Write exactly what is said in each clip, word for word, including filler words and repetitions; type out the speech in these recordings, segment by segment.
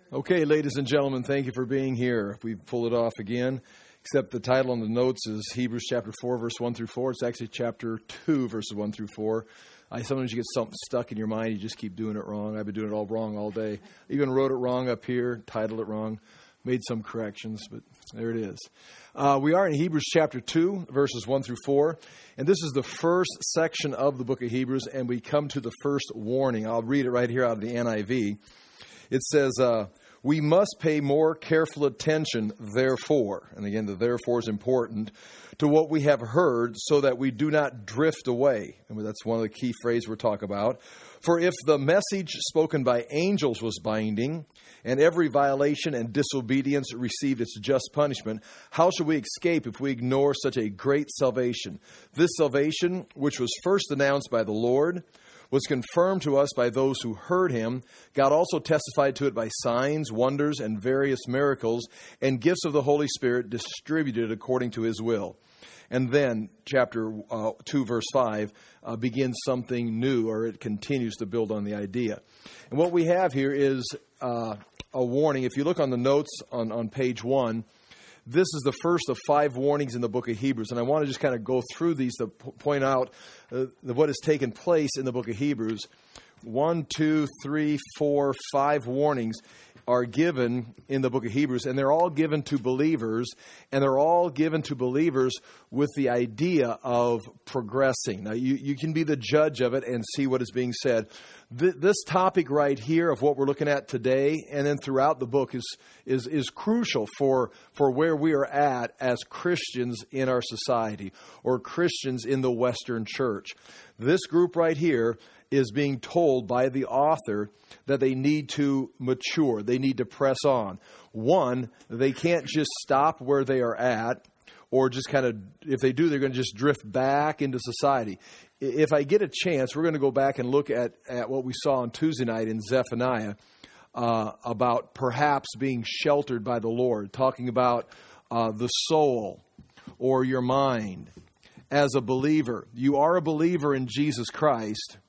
Okay, ladies and gentlemen, thank you for being here. We pull it off again, except the title on the notes is Hebrews chapter four, verse one through four. It's actually chapter two, verses one through four. I Sometimes you get something stuck in your mind, you just keep doing it wrong. I've been doing it all wrong all day. Even wrote it wrong up here, titled it wrong, made some corrections, but there it is. Uh, we are in Hebrews chapter two, verses one through four, and this is the first section of the book of Hebrews, and we come to the first warning. I'll read it right here out of the N I V. It says, uh, we must pay more careful attention, therefore, and again, the therefore is important, to what we have heard so that we do not drift away. And that's one of the key phrases we're talking about. For if the message spoken by angels was binding, and every violation and disobedience received its just punishment, how shall we escape if we ignore such a great salvation? This salvation, which was first announced by the Lord, was confirmed to us by those who heard him. God also testified to it by signs, wonders, and various miracles, and gifts of the Holy Spirit distributed according to his will. And then chapter uh, two, verse five, uh, begins something new, or it continues to build on the idea. And what we have here is uh, a warning. If you look on the notes on, on page one, this is the first of five warnings in the book of Hebrews. And I want to just kind of go through these to p- point out uh, what has taken place in the book of Hebrews. One, two, three, four, five warnings are given in the book of Hebrews, and they're all given to believers, and they're all given to believers with the idea of progressing. Now, you, you can be the judge of it and see what is being said. Th- this topic right here of what we're looking at today, and then throughout the book, is is is crucial for, for where we are at as Christians in our society, or Christians in the Western church. This group right here is being told by the author that they need to mature. They need to press on. One, they can't just stop where they are at, or just kind of, if they do, they're going to just drift back into society. If I get a chance, we're going to go back and look at, at what we saw on Tuesday night in Zephaniah uh, about perhaps being sheltered by the Lord, talking about uh, the soul or your mind as a believer. You are a believer in Jesus Christ.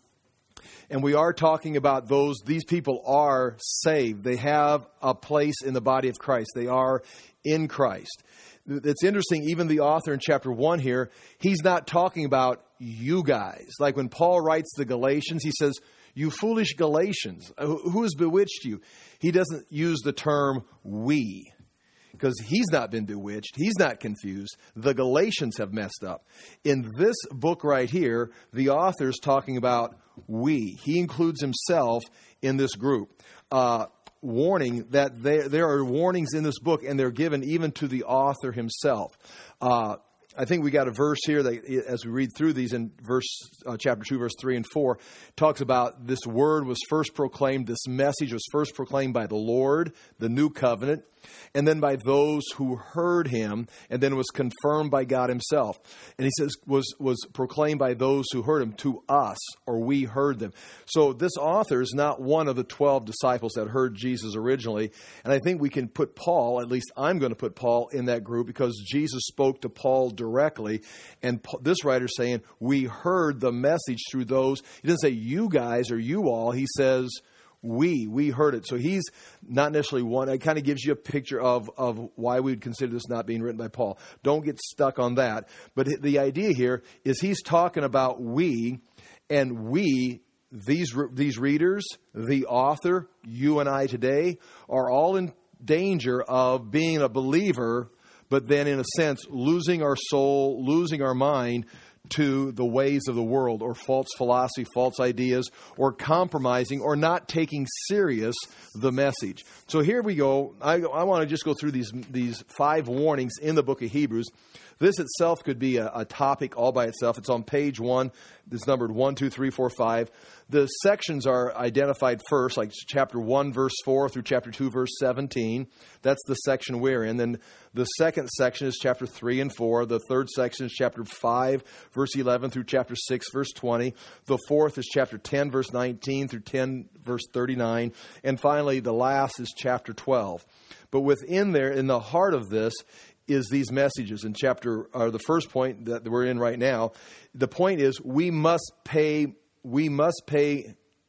And we are talking about those, these people are saved. They have a place in the body of Christ. They are in Christ. It's interesting, even the author in chapter one here, he's not talking about you guys. Like when Paul writes the Galatians, he says, you foolish Galatians, who has bewitched you? He doesn't use the term we, because he's not been bewitched. He's not confused. The Galatians have messed up. In this book right here, the author's talking about we. He includes himself in this group. Uh, warning that there, there are warnings in this book, and they're given even to the author himself. Uh, I think we got a verse here that, as we read through these in verse uh, chapter two, verse three and four, talks about this word was first proclaimed, this message was first proclaimed by the Lord, the new covenant, and then by those who heard him, and then was confirmed by God himself. And he says, was was proclaimed by those who heard him to us, or we heard them. So this author is not one of the twelve disciples that heard Jesus originally. And I think we can put Paul, at least I'm going to put Paul in that group, because Jesus spoke to Paul directly. And this writer's saying, we heard the message through those. He doesn't say you guys or you all. He says, We, we heard it. So he's not necessarily one. It kind of gives you a picture of, of why we would consider this not being written by Paul. Don't get stuck on that. But the idea here is he's talking about we, and we, these, these readers, the author, you and I today, are all in danger of being a believer, but then in a sense, losing our soul, losing our mind to the ways of the world, or false philosophy, false ideas, or compromising, or not taking serious the message. So here we go. I, I want to just go through these these five warnings in the book of Hebrews. This itself could be a, a topic all by itself. It's on page one. It's numbered one, two, three, four, five. The sections are identified first, like chapter one, verse four through chapter two, verse seventeen. That's the section we're in. Then the second section is chapter three and four. The third section is chapter five, verse eleven through chapter six, verse twenty. The fourth is chapter ten, verse nineteen through ten, verse thirty-nine. And finally, the last is chapter twelve. But within there, in the heart of this, is these messages. In chapter, or the first point that we're in right now, the point is we must pay, we must pay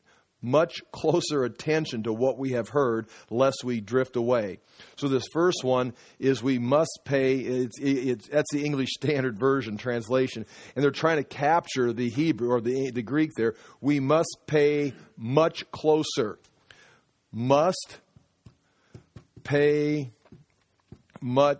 much closer attention to what we have heard, lest we drift away. So this first one is we must pay, it's, it's, that's the English Standard Version translation, and they're trying to capture the Hebrew or the, the Greek there. We must pay much closer. Must pay much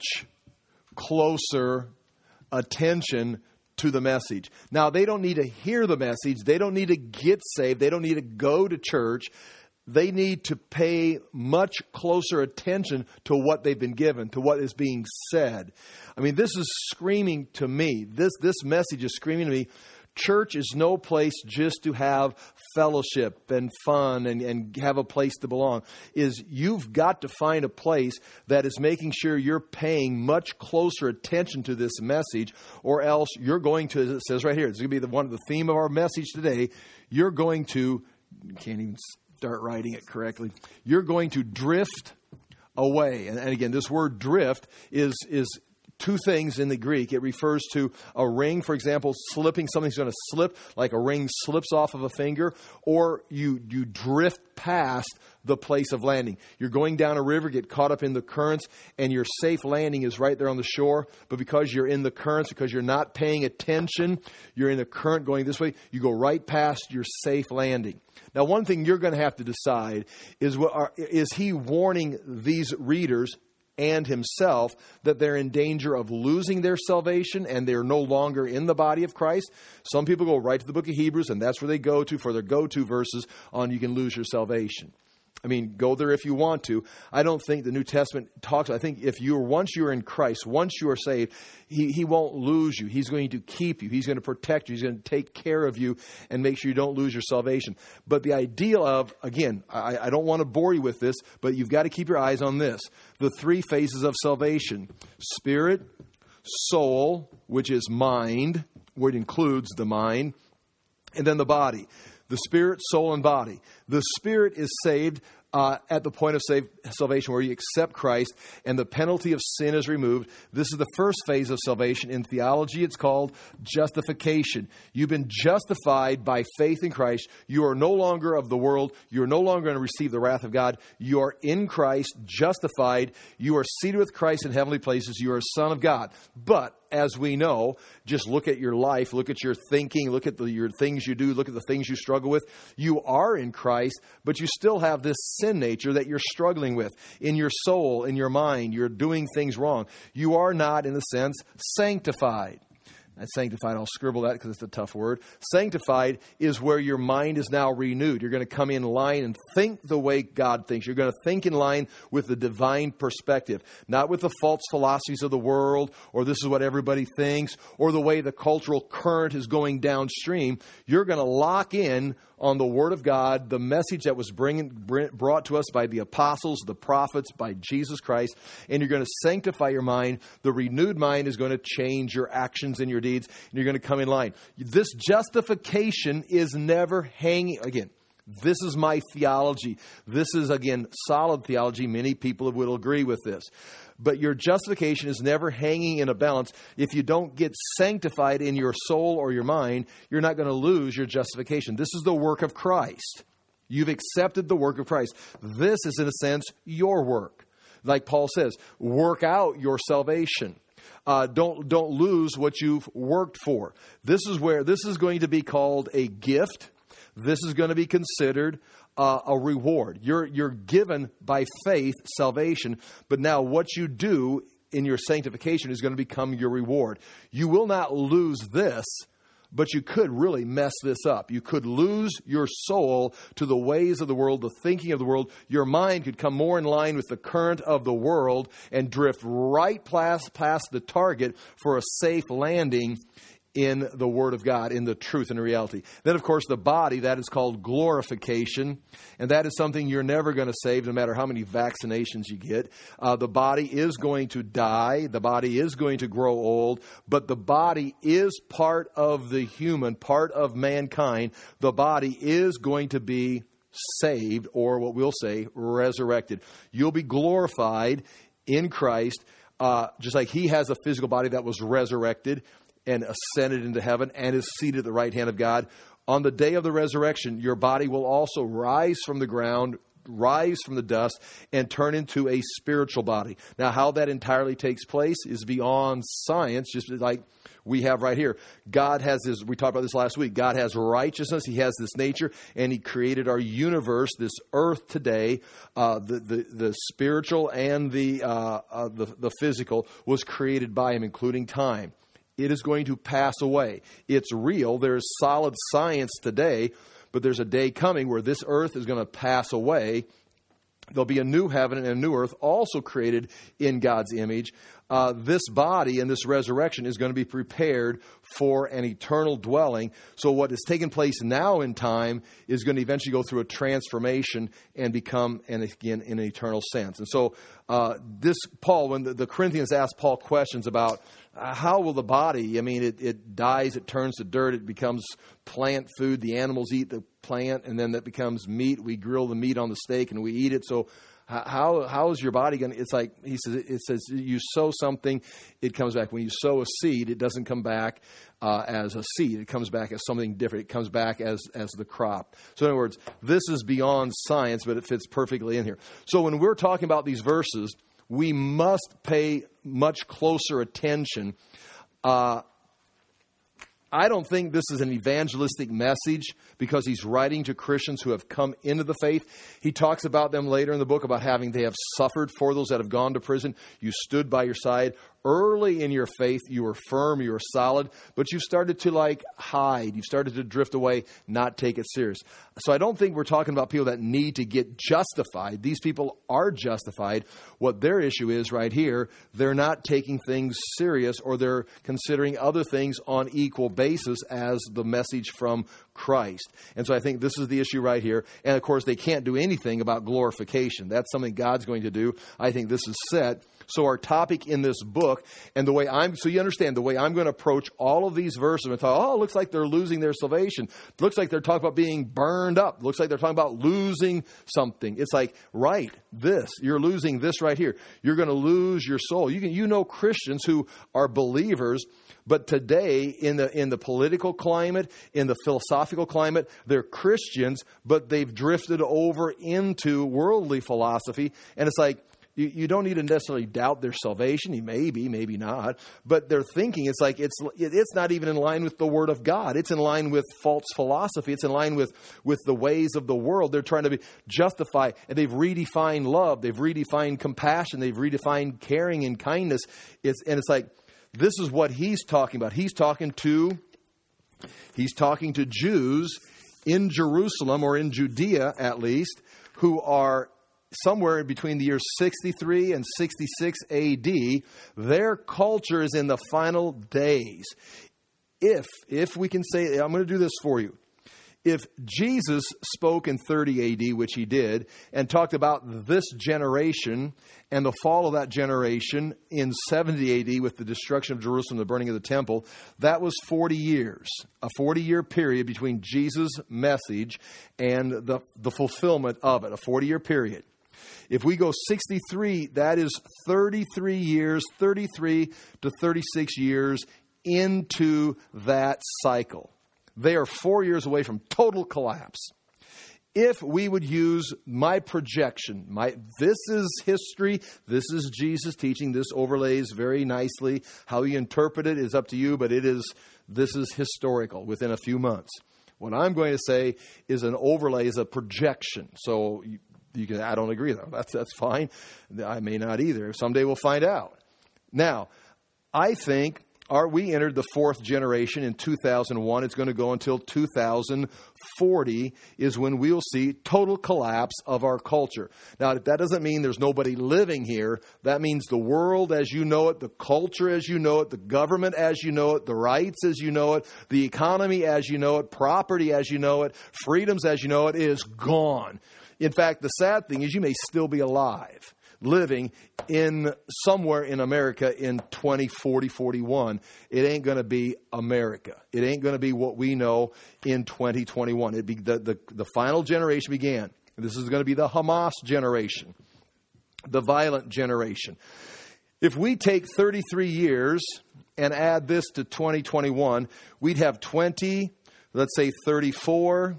closer attention to the message. Now, they don't need to hear the message. They don't need to get saved. They don't need to go to church. They need to pay much closer attention to what they've been given, to what is being said. I mean, this is screaming to me. This, this message is screaming to me. Church is no place just to have fellowship and fun and, and have a place to belong. Is you've got to find a place that is making sure you're paying much closer attention to this message, or else you're going to, as it says right here, it's going to be the one the theme of our message today. You're going to, can't even start writing it correctly. You're going to drift away. And, and again, this word drift is is. Two things in the Greek. It refers to a ring, for example, slipping. Something's going to slip, like a ring slips off of a finger, or you you drift past the place of landing. You're going down a river, get caught up in the currents, and your safe landing is right there on the shore. But because you're in the currents, because you're not paying attention, you're in the current going this way, you go right past your safe landing. Now, one thing you're going to have to decide is, what are, is he warning these readers and himself that they're in danger of losing their salvation and they're no longer in the body of Christ? Some people go right to the book of Hebrews, and that's where they go to for their go-to verses on you can lose your salvation. I mean, go there if you want to. I don't think the New Testament talks. I think if you're once you're in Christ, once you are saved, he, he won't lose you. He's going to keep you. He's going to protect you. He's going to take care of you and make sure you don't lose your salvation. But the idea of, again, I, I don't want to bore you with this, but you've got to keep your eyes on this. The three phases of salvation: spirit, soul, which is mind, which includes the mind, and then the body. The spirit, soul, and body. The spirit is saved uh, at the point of save, salvation where you accept Christ and the penalty of sin is removed. This is the first phase of salvation. In theology, it's called justification. You've been justified by faith in Christ. You are no longer of the world. You are no longer going to receive the wrath of God. You are in Christ, justified. You are seated with Christ in heavenly places. You are a son of God. But as we know, just look at your life, look at your thinking, look at the, your things you do, look at the things you struggle with. You are in Christ, but you still have this sin nature that you're struggling with. In your soul, in your mind, you're doing things wrong. You are not, in a sense, sanctified. That's sanctified. I'll scribble that because it's a tough word. Sanctified is where your mind is now renewed. You're going to come in line and think the way God thinks. You're going to think in line with the divine perspective, not with the false philosophies of the world, or this is what everybody thinks, or the way the cultural current is going downstream. You're going to lock in on the Word of God, the message that was bringing, brought to us by the apostles, the prophets, by Jesus Christ, and you're going to sanctify your mind. The renewed mind is going to change your actions and your deeds, and you're going to come in line. This justification is never hanging, again, this is my theology. This is, again, solid theology. Many people will agree with this. But your justification is never hanging in a balance. If you don't get sanctified in your soul or your mind, you're not going to lose your justification. This is the work of Christ. You've accepted the work of Christ. This is, in a sense, your work. Like Paul says, work out your salvation. Uh, don't don't lose what you've worked for. This is where this is going to be called a gift. This is going to be considered uh, a reward. You're you're given by faith salvation, but now what you do in your sanctification is going to become your reward. You will not lose this, but you could really mess this up. You could lose your soul to the ways of the world, the thinking of the world. Your mind could come more in line with the current of the world and drift right past, past the target for a safe landing in the Word of God, in the truth and reality. Then, of course, the body, that is called glorification. And that is something you're never going to save, no matter how many vaccinations you get. Uh, the body is going to die. The body is going to grow old. But the body is part of the human, part of mankind. The body is going to be saved, or what we'll say, resurrected. You'll be glorified in Christ, uh, just like He has a physical body that was resurrected and ascended into heaven and is seated at the right hand of God. On the day of the resurrection, your body will also rise from the ground, rise from the dust, and turn into a spiritual body. Now, how that entirely takes place is beyond science, just like we have right here. God has his, we talked about this last week, God has righteousness, he has this nature, and he created our universe, this earth today, uh, the, the, the spiritual and the, uh, uh, the, the physical was created by him, including time. It is going to pass away. It's real. There's solid science today, but there's a day coming where this earth is going to pass away. There'll be a new heaven and a new earth also created in God's image. Uh, this body and this resurrection is going to be prepared for an eternal dwelling. So what is taking place now in time is going to eventually go through a transformation and become, and again, in an eternal sense. And so uh, this, Paul, when the, the Corinthians asked Paul questions about uh, how will the body, I mean, it, it dies, it turns to dirt, it becomes plant food, the animals eat the plant, and then that becomes meat. We grill the meat on the steak and we eat it. So How how is your body going to, it's like, he says, it says you sow something, it comes back. When you sow a seed, it doesn't come back uh, as a seed. It comes back as something different. It comes back as, as the crop. So in other words, this is beyond science, but it fits perfectly in here. So when we're talking about these verses, we must pay much closer attention. Uh I don't think this is an evangelistic message because he's writing to Christians who have come into the faith. He talks about them later in the book about having they have suffered for those that have gone to prison. You stood by your side. Early in your faith, you were firm, you were solid, but you started to like hide. You started to drift away, not take it serious. So I don't think we're talking about people that need to get justified. These people are justified. What their issue is right here, they're not taking things serious, or they're considering other things on equal basis as the message from Christ. And so I think this is the issue right here. And of course, they can't do anything about glorification. That's something God's going to do. I think this is set. So our topic in this book, and the way I'm, so you understand, the way I'm going to approach all of these verses, and talk, oh, it looks like they're losing their salvation. It looks like they're talking about being burned up. It looks like they're talking about losing something. It's like, right, this, you're losing this right here. You're going to lose your soul. You can, you know Christians who are believers, but today in the in the political climate, in the philosophical climate, they're Christians, but they've drifted over into worldly philosophy. And it's like, You, you don't need to necessarily doubt their salvation. You maybe, maybe not. But their thinking, it's like it's it's not even in line with the Word of God. It's in line with false philosophy. It's in line with, with the ways of the world. They're trying to be justify, and they've redefined love. They've redefined compassion. They've redefined caring and kindness. It's, and it's like, this is what he's talking about. He's talking to, he's talking to Jews in Jerusalem, or in Judea at least, who are somewhere between the years sixty-three and sixty-six A D, their culture is in the final days. If, if we can say, I'm going to do this for you. If Jesus spoke in thirty A D, which he did, and talked about this generation and the fall of that generation in seventy A D with the destruction of Jerusalem, the burning of the temple, that was forty years, a forty-year period between Jesus' message and the, the fulfillment of it, a forty-year period. If we go sixty-three, that is thirty-three years, thirty-three to thirty-six years into that cycle. They are four years away from total collapse. If we would use my projection, my this is history, this is Jesus teaching, this overlays very nicely. How you interpret it is up to you, but it is this is historical within a few months. What I'm going to say is an overlay, is a projection. So you, you can, I don't agree though. That's that's fine. I may not either. Someday we'll find out. Now, I think Are we entered the fourth generation in two thousand one. It's going to go until two thousand forty is when we'll see total collapse of our culture. Now, that doesn't mean there's nobody living here. That means the world as you know it, the culture as you know it, the government as you know it, the rights as you know it, the economy as you know it, property as you know it, freedoms as you know it is gone. In fact, the sad thing is you may still be alive, living in somewhere in America in twenty forty, forty-one. It ain't going to be America. It ain't going to be what we know in twenty twenty-one. It be the, the, the final generation began. This is going to be the Hamas generation, the violent generation. If we take thirty-three years and add this to twenty twenty-one, we'd have twenty, let's say thirty-four,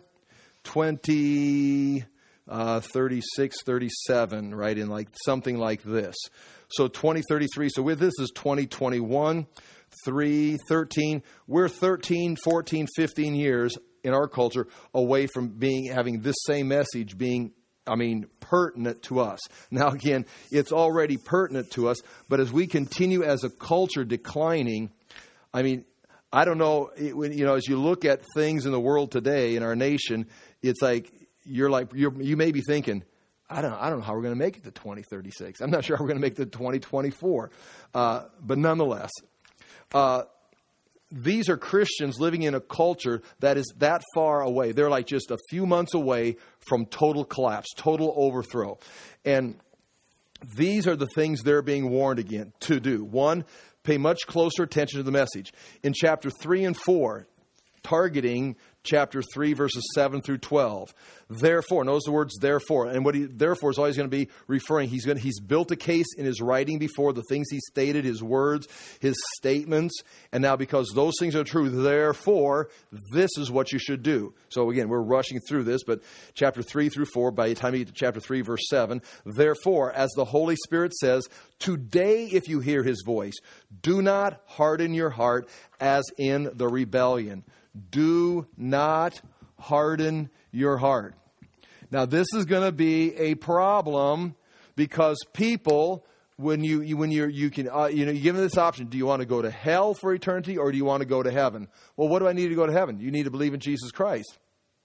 twenty, uh, thirty-six, thirty-seven, right? In like something like this. So twenty thirty-three. So with this is twenty twenty-one, three, thirteen. We're thirteen, fourteen, fifteen years in our culture away from being having this same message being, I mean, pertinent to us. Now, again, it's already pertinent to us, but as we continue as a culture declining, I mean, I don't know, it, you know, as you look at things in the world today, in our nation, it's like, you're like, you're, you may be thinking, I don't, I don't know how we're going to make it to twenty thirty-six. I'm not sure how we're going to make it to twenty twenty-four. Uh, but nonetheless, uh, these are Christians living in a culture that is that far away. They're like just a few months away from total collapse, total overthrow. And these are the things they're being warned again to do. One, pay much closer attention to the message. In chapter three and four, targeting chapter three, verses seven through twelve. Therefore, notice the words therefore. And what he therefore is always going to be referring. He's going to, he's built a case in his writing before, the things he stated, his words, his statements. And now because those things are true, therefore, this is what you should do. So again, we're rushing through this, but chapter three through four, by the time you get to chapter three, verse seven, therefore, as the Holy Spirit says, today if you hear his voice, do not harden your heart as in the rebellion. Do not harden your heart. Now, this is going to be a problem because people, when you, you when you're you can uh, you know you give them this option: do you want to go to hell for eternity or do you want to go to heaven? Well, what do I need to go to heaven? You need to believe in Jesus Christ.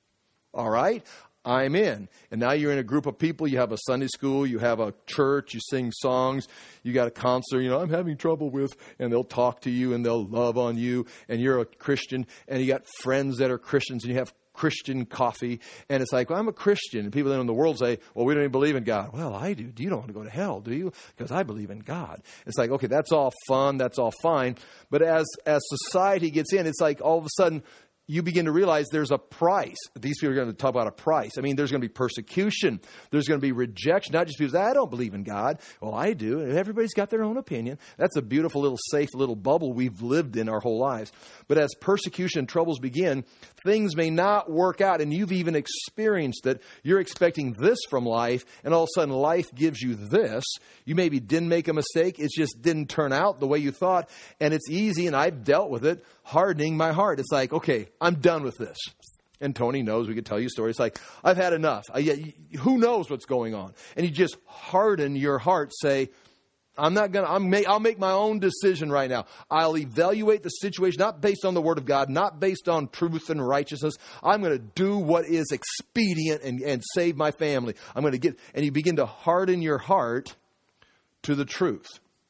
All right, I'm in. And now you're in a group of people. You have a Sunday school. You have a church. You sing songs. You got a counselor, you know, I'm having trouble with, and they'll talk to you and they'll love on you. And you're a Christian and you got friends that are Christians and you have Christian coffee. And it's like, well, I'm a Christian. And people in the world say, well, we don't even believe in God. Well, I do. You don't want to go to hell, do you? Because I believe in God. It's like, okay, that's all fun. That's all fine. But as, as society gets in, it's like all of a sudden, you begin to realize there's a price. These people are going to talk about a price. I mean, there's going to be persecution. There's going to be rejection. Not just because I don't believe in God. Well, I do. And everybody's got their own opinion. That's a beautiful little safe little bubble we've lived in our whole lives. But as persecution and troubles begin, things may not work out. And you've even experienced it. You're expecting this from life. And all of a sudden life gives you this. You maybe didn't make a mistake. It just didn't turn out the way you thought. And it's easy. And I've dealt with it. Hardening my heart. It's like, okay, I'm done with this. And Tony knows, we could tell you stories like, I've had enough. I, who knows what's going on? And you just harden your heart. Say, I'm not going to, I'm make, I'll make my own decision right now. I'll evaluate the situation, not based on the word of God, not based on truth and righteousness. I'm going to do what is expedient and, and save my family. I'm going to get, and you begin to harden your heart to the truth.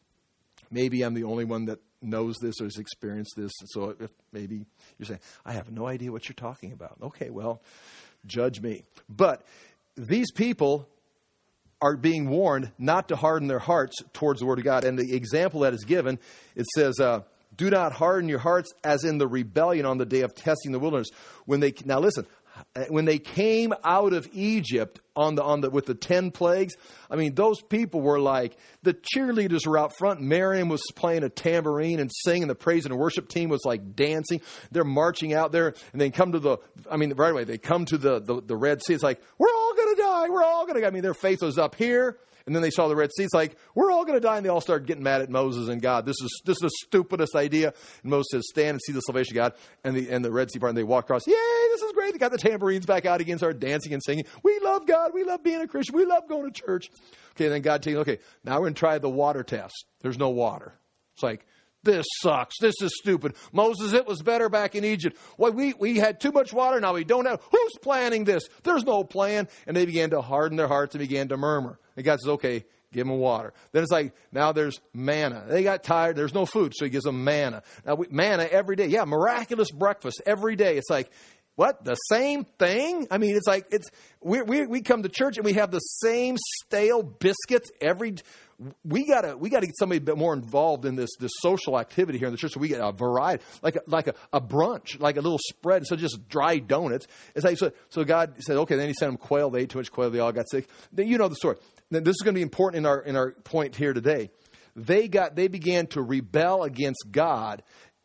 Maybe I'm the only one that knows this or has experienced this. And so if maybe you're saying, I have no idea what you're talking about. Okay, well, judge me. But these people are being warned not to harden their hearts towards the word of God. And the example that is given, it says, uh, do not harden your hearts as in the rebellion on the day of testing the wilderness. When they, now listen, when they came out of Egypt on the on the with the ten plagues, I mean, those people were like, the cheerleaders were out front. Miriam was playing a tambourine and singing. The praise and worship team was like dancing. They're marching out there, and they come to the. I mean, right away they come to the the, the Red Sea. It's like, we're all going to die. We're all going to. I mean, their faith was up here. And then they saw the Red Sea. It's like, we're all going to die. And they all started getting mad at Moses and God. This is this is the stupidest idea. And Moses says, stand and see the salvation of God. And the and the Red Sea part, and they walk across. Yay, this is great. They got the tambourines back out again, started dancing and singing. We love God. We love being a Christian. We love going to church. Okay, and then God tells you, okay, now we're going to try the water test. There's no water. It's like, this sucks. This is stupid. Moses, it was better back in Egypt. Well, we, we had too much water. Now we don't have. Who's planning this? There's no plan. And they began to harden their hearts and began to murmur. And God says, okay, give them water. Then it's like, now there's manna. They got tired. There's no food. So he gives them manna. Now, we, manna every day. Yeah, miraculous breakfast every day. It's like, what? The same thing? I mean, it's like, it's we we we come to church and we have the same stale biscuits every we gotta we gotta get somebody a bit more involved in this this social activity here in the church, so we get a variety, like a, like a, a brunch, like a little spread, so just dry donuts. It's like so. So God said, okay. Then He sent them quail. They ate too much quail. They all got sick. Then you know the story. Then this is going to be important in our in our point here today. They got they began to rebel against God.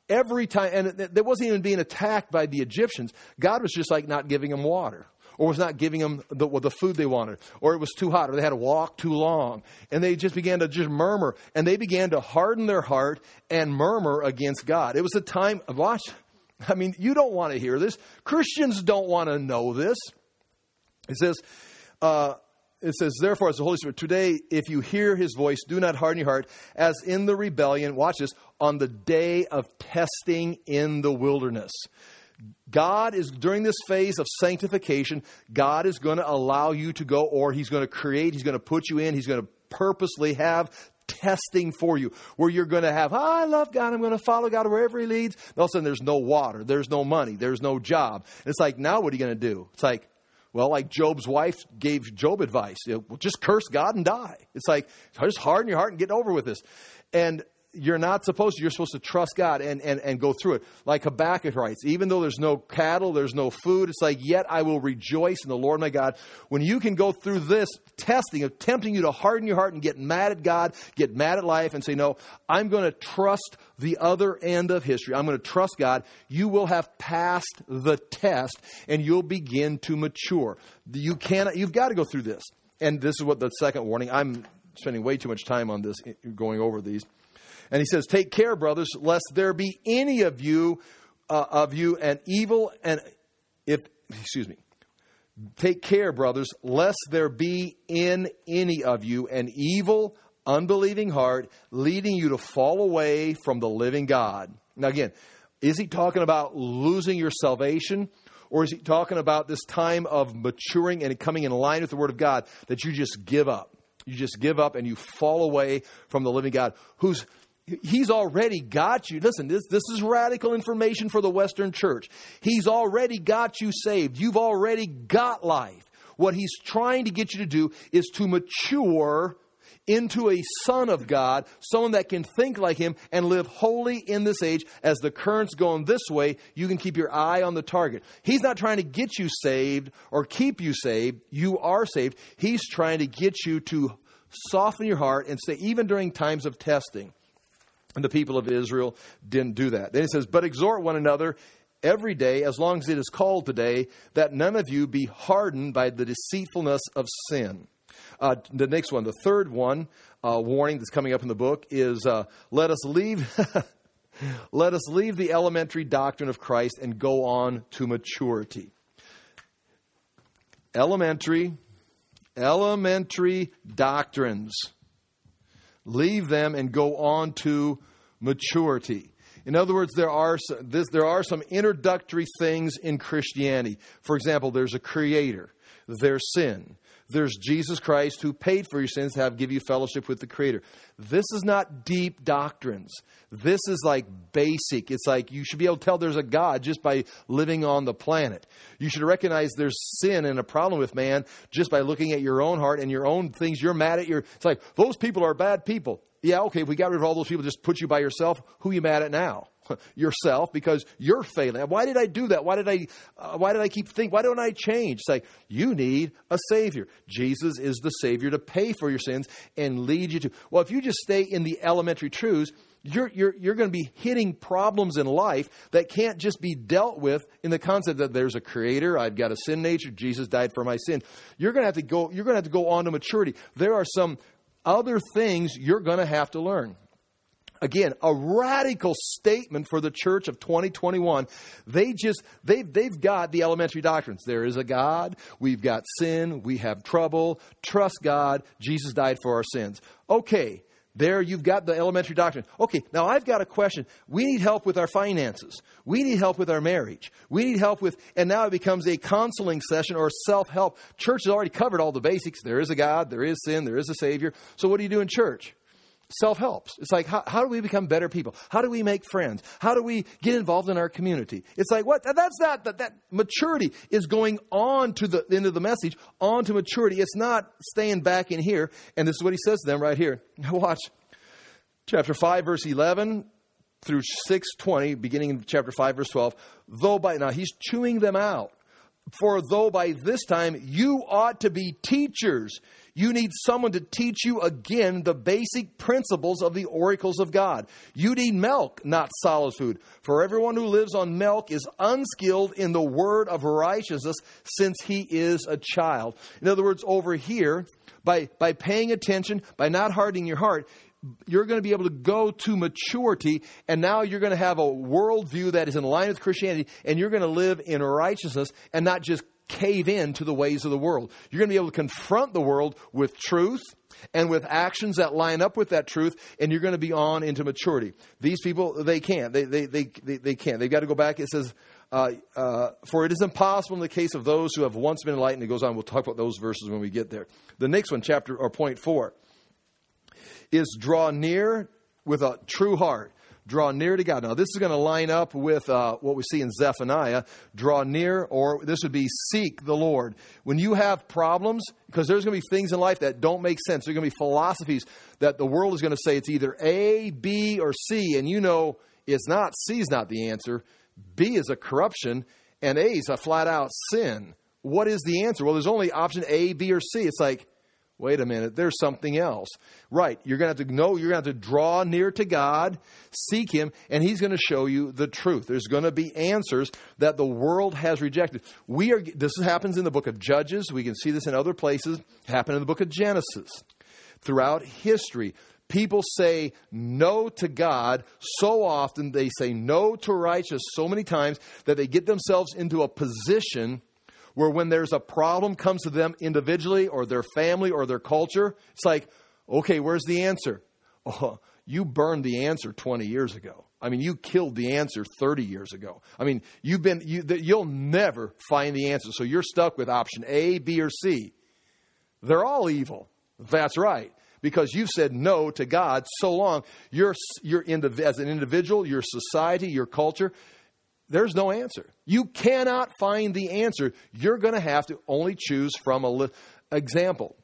every time, and there wasn't even being attacked by the Egyptians. God was just like not giving them water, or was not giving them the, the food they wanted, or it was too hot, or they had to walk too long. And they just began to just murmur, and they began to harden their heart and murmur against God. It was a time of, watch, I mean, you don't want to hear this. Christians don't want to know this. It says, uh, It says, therefore, as the Holy Spirit, today, if you hear his voice, do not harden your heart, as in the rebellion, watch this, on the day of testing in the wilderness. God is, during this phase of sanctification, God is going to allow you to go, or he's going to create, he's going to put you in, he's going to purposely have testing for you, where you're going to have, oh, I love God, I'm going to follow God wherever he leads. And all of a sudden, there's no water, there's no money, there's no job. And it's like, now what are you going to do? It's like, well, like Job's wife gave Job advice, you know, well, just curse God and die. It's like, just harden your heart and get over with this. And you're not supposed to. You're supposed to trust God and, and, and go through it. Like Habakkuk writes, even though there's no cattle, there's no food, it's like, yet I will rejoice in the Lord my God. When you can go through this testing of tempting you to harden your heart and get mad at God, get mad at life and say, no, I'm going to trust the other end of history. I'm going to trust God. You will have passed the test and you'll begin to mature. You cannot, you've got to go through this. And this is what the second warning. I'm spending way too much time on this, going over these. And he says, take care, brothers, lest there be any of you, uh, of you an evil, and if, excuse me, take care, brothers, lest there be in any of you an evil, unbelieving heart, leading you to fall away from the living God. Now again, is he talking about losing your salvation? Or is he talking about this time of maturing and coming in line with the Word of God, that you just give up? You just give up and you fall away from the living God, who's He's already got you. Listen, this, this is radical information for the Western church. He's already got you saved. You've already got life. What he's trying to get you to do is to mature into a son of God, someone that can think like him and live holy in this age. As the current's going this way, you can keep your eye on the target. He's not trying to get you saved or keep you saved. You are saved. He's trying to get you to soften your heart and stay, even during times of testing. And the people of Israel didn't do that. Then it says, but exhort one another every day, as long as it is called today, that none of you be hardened by the deceitfulness of sin. Uh, the next one, the third one, uh, warning that's coming up in the book is, uh, let us leave, let us leave the elementary doctrine of Christ and go on to maturity. Elementary, elementary doctrines. Leave them and go on to maturity. In other words, there are this, there are some introductory things in Christianity. For example, there's a creator, there's sin, there's Jesus Christ who paid for your sins to have give you fellowship with the Creator. This is not deep doctrines. This is like basic. It's like you should be able to tell there's a God just by living on the planet. You should recognize there's sin and a problem with man just by looking at your own heart and your own things. You're mad at your... It's like, those people are bad people. Yeah, okay, if we got rid of all those people, just put you by yourself, who are you mad at now? Yourself, because you're failing. Why did I do that? Why did I uh, why did I keep thinking? Why don't I change? It's like, you need a Savior. Jesus is the Savior to pay for your sins and lead you to... Well, if you just stay in the elementary truths, you're you're you're going to be hitting problems in life that can't just be dealt with in the concept that there's a creator, I've got a sin nature, Jesus died for my sin. You're going to have to go you're going to have to go on to maturity. There are some other things you're going to have to learn. Again, a radical statement for the church of twenty twenty-one. They just, they've, they've got the elementary doctrines. There is a God. We've got sin. We have trouble. Trust God. Jesus died for our sins. Okay, there you've got the elementary doctrine. Okay, now I've got a question. We need help with our finances. We need help with our marriage. We need help with, and now it becomes a counseling session or self-help. Church has already covered all the basics. There is a God. There is sin. There is a Savior. So what do you do in church? Self-helps. It's like, how, how do we become better people? How do we make friends? How do we get involved in our community? It's like, what? That's not, that, that maturity is going on to the end of the message, on to maturity. It's not staying back in here. And this is what he says to them right here. Watch. Chapter five, verse eleven through six twenty, beginning in chapter five, verse twelve. Though by, now he's chewing them out. For though by this time you ought to be teachers, You need someone to teach you again the basic principles of the oracles of God. You need milk, not solid food. For everyone who lives on milk is unskilled in the word of righteousness, since he is a child. In other words, over here, by, by paying attention, by not hardening your heart, you're going to be able to go to maturity, and now you're going to have a worldview that is in line with Christianity, and you're going to live in righteousness and not just cave in to the ways of the world. You're going to be able to confront the world with truth and with actions that line up with that truth, and you're going to be on into maturity. These people, they can't. They they they they, they can't. They've got to go back. It says, uh, uh, for it is impossible in the case of those who have once been enlightened. It goes on. We'll talk about those verses when we get there. The next one, chapter or point four, is draw near with a true heart. Draw near to God. Now, this is going to line up with uh, what we see in Zephaniah. Draw near, or this would be seek the Lord. When you have problems, because there's going to be things in life that don't make sense. There's going to be philosophies that the world is going to say it's either A, B, or C. And you know it's not. C is not the answer. B is a corruption, and A is a flat-out sin. What is the answer? Well, there's only option A, B, or C. It's like, wait a minute, there's something else. Right, you're going to have to know, you're going to have to draw near to God, seek Him, and He's going to show you the truth. There's going to be answers that the world has rejected. We are. This happens in the book of Judges. We can see this in other places. Happen in the book of Genesis. Throughout history, people say no to God so often, they say no to righteousness so many times that they get themselves into a position where when there's a problem comes to them individually or their family or their culture, it's like, okay, where's the answer? Oh, you burned the answer twenty years ago. I mean, you killed the answer thirty years ago. I mean, you've been, you, you'll never find the answer. So you're stuck with option A, B, or C. They're all evil. That's right. Because you've said no to God so long, you're, you're indiv- as an individual, your society, your culture, there's no answer. You cannot find the answer. You're going to have to only choose from a li- example.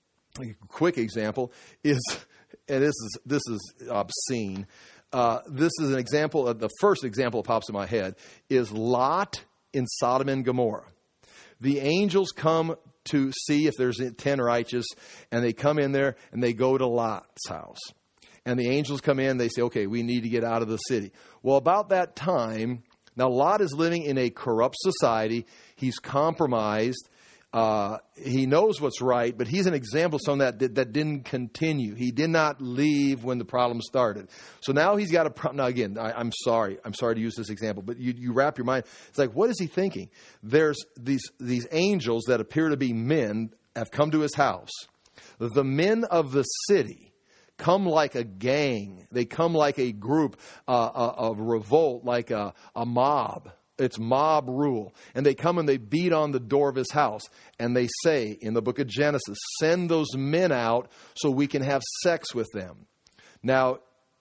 A quick example is, and this is this is obscene. Uh, this is an example. Of, the first example that pops in my head is Lot in Sodom and Gomorrah. The angels come to see if there's ten righteous, and they come in there and they go to Lot's house. And the angels come in. They say, "Okay, we need to get out of the city." Well, about that time. Now, Lot is living in a corrupt society. He's compromised. Uh, he knows what's right, but he's an example of someone that, that didn't continue. He did not leave when the problem started. So now he's got a problem. Now, again, I, I'm sorry. I'm sorry to use this example, but you, you wrap your mind. It's like, what is he thinking? There's these, these angels that appear to be men have come to his house. The men of the city come like a gang. They come like a group, uh, a, a revolt, like a, a mob. It's mob rule. And they come and they beat on the door of his house. And they say in the book of Genesis, send those men out so we can have sex with them. Now,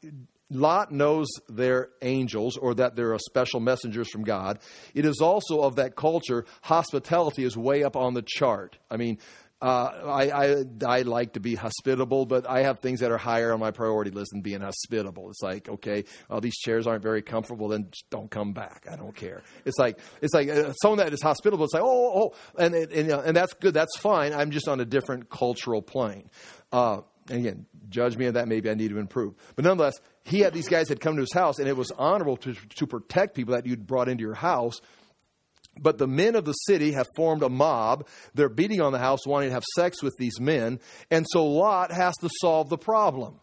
Lot knows they're angels or that they're special messengers from God. It is also of that culture, hospitality is way up on the chart. I mean, Uh, I, I I like to be hospitable, but I have things that are higher on my priority list than being hospitable. It's like, okay, well, these chairs aren't very comfortable, then just don't come back. I don't care. It's like it's like uh, someone that is hospitable. It's like, oh, oh, and and, uh, and that's good. That's fine. I'm just on a different cultural plane. Uh, and again, judge me on that. Maybe I need to improve. But nonetheless, he had these guys had come to his house, and it was honorable to to protect people that you'd brought into your house. But the men of the city have formed a mob. They're beating on the house, wanting to have sex with these men. And so Lot has to solve the problem.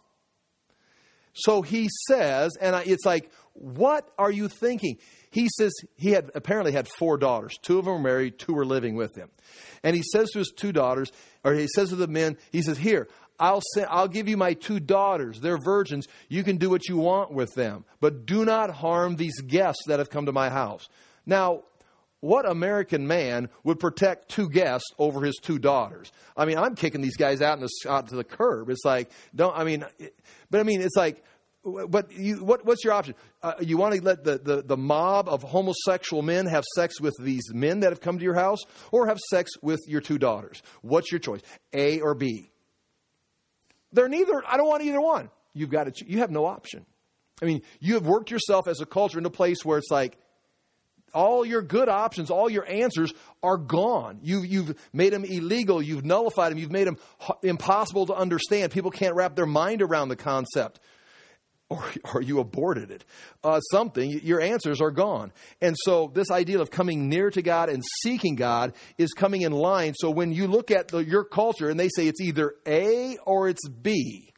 So he says, and it's like, what are you thinking? He says he had apparently had four daughters. Two of them were married, two were living with him. And he says to his two daughters, or he says to the men, he says, here, I'll send, I'll give you my two daughters. They're virgins. You can do what you want with them. But do not harm these guests that have come to my house. Now, what American man would protect two guests over his two daughters? I mean, I'm kicking these guys out, in the, out to the curb. It's like, don't, I mean, but I mean, it's like, but you, what, what's your option? Uh, you want to let the, the, the mob of homosexual men have sex with these men that have come to your house, or have sex with your two daughters? What's your choice? A or B? They're neither. I don't want either one. You've got to, you have no option. I mean, you have worked yourself as a culture into a place where it's like, all your good options, all your answers are gone. You've, you've made them illegal. You've nullified them. You've made them impossible to understand. People can't wrap their mind around the concept. Or, or you aborted it. Uh, something, your answers are gone. And so this idea of coming near to God and seeking God is coming in line. So when you look at the, your culture and they say it's either A or it's B,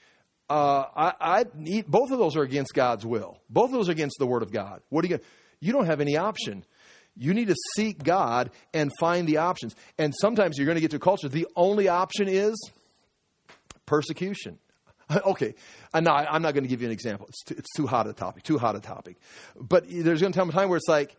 uh, I, I both of those are against God's will. Both of those are against the Word of God. What are you going to? You don't have any option. You need to seek God and find the options. And sometimes you're going to get to a culture. The only option is persecution. Okay, I'm not, I'm not going to give you an example. It's too, it's too hot a topic, too hot a topic. But there's going to come a time where it's like,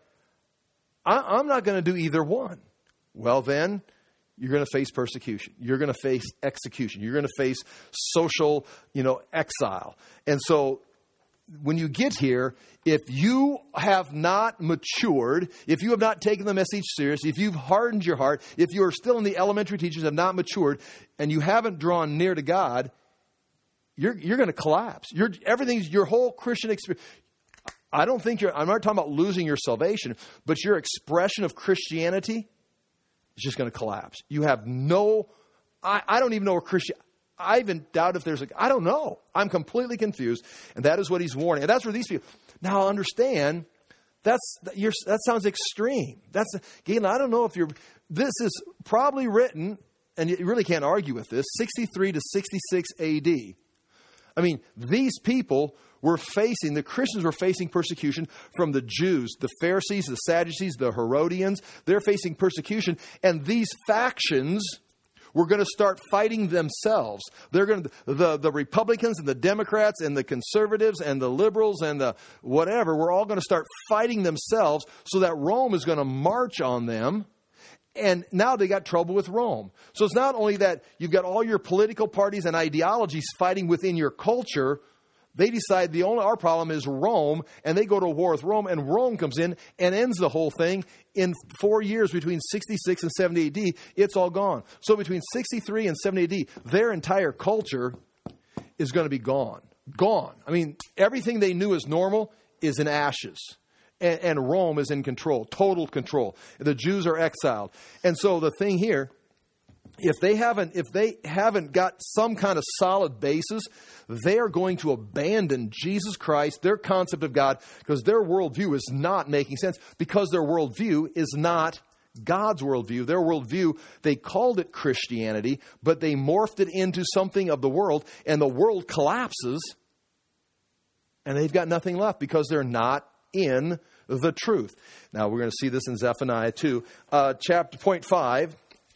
I, I'm not going to do either one. Well, then you're going to face persecution. You're going to face execution. You're going to face social, you know, exile. And so when you get here, if you have not matured, if you have not taken the message seriously, if you've hardened your heart, if you are still in the elementary teachers, have not matured, and you haven't drawn near to God, You're you're going to collapse. You're, everything's your whole Christian experience. I don't think you're. I'm not talking about losing your salvation, but your expression of Christianity is just going to collapse. You have no. I, I don't even know where Christian. I even doubt if there's a. I don't know. I'm completely confused, and that is what he's warning. And that's where these people. Now understand. That's you're, that sounds extreme. That's Galen. I don't know if you're. This is probably written, and you really can't argue with this. sixty-three to sixty-six A D. I mean, these people were facing, the Christians were facing persecution from the Jews, the Pharisees, the Sadducees, the Herodians. They're facing persecution. And these factions were going to start fighting themselves. They're going to, the, the Republicans and the Democrats and the conservatives and the liberals and the whatever, we're all going to start fighting themselves so that Rome is going to march on them. And now they got trouble with Rome. So it's not only that you've got all your political parties and ideologies fighting within your culture. They decide the only our problem is Rome, and they go to war with Rome, and Rome comes in and ends the whole thing in four years between sixty-six and seventy A D. It's all gone. So between sixty-three and seventy A D, their entire culture is going to be gone. Gone. I mean, everything they knew as normal is in ashes. And, and Rome is in control, total control. The Jews are exiled. And so the thing here, if they haven't, if they haven't got some kind of solid basis, they are going to abandon Jesus Christ, their concept of God, because their worldview is not making sense, because their worldview is not God's worldview. Their worldview, they called it Christianity, but they morphed it into something of the world, and the world collapses, and they've got nothing left because they're not in the truth. Now, we're going to see this in Zephaniah two. Uh, chapter point five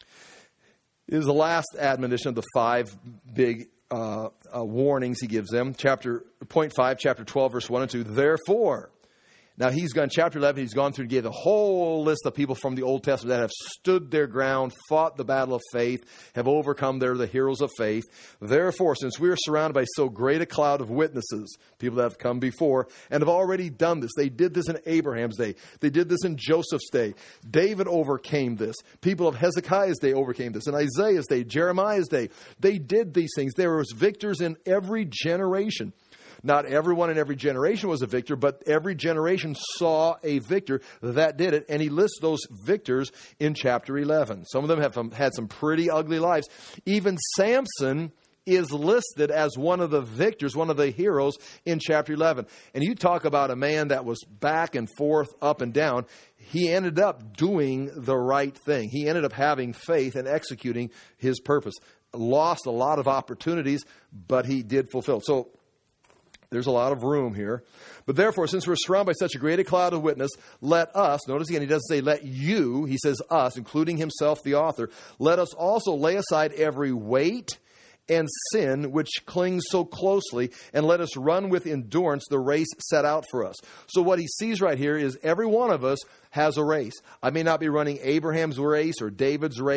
is the last admonition of the five big uh, uh, warnings he gives them. Chapter point five, chapter twelve, verse one and two. Therefore, now he's gone, chapter eleven, he's gone through and gave the whole list of people from the Old Testament that have stood their ground, fought the battle of faith, have overcome. They're the heroes of faith. Therefore, since we are surrounded by so great a cloud of witnesses, people that have come before and have already done this. They did this in Abraham's day. They did this in Joseph's day. David overcame this. People of Hezekiah's day overcame this. In Isaiah's day, Jeremiah's day, they did these things. There was victors in every generation. Not everyone in every generation was a victor, but every generation saw a victor that did it. And he lists those victors in chapter eleven. Some of them have had some pretty ugly lives. Even Samson is listed as one of the victors, one of the heroes in chapter eleven. And you talk about a man that was back and forth, up and down. He ended up doing the right thing. He ended up having faith and executing his purpose. Lost a lot of opportunities, but he did fulfill. So there's a lot of room here. But therefore, since we're surrounded by such a great a cloud of witness, let us, notice again, he doesn't say let you, he says us, including himself, the author, let us also lay aside every weight and sin which clings so closely, and let us run with endurance the race set out for us. So what he sees right here is every one of us has a race. I may not be running Abraham's race or David's race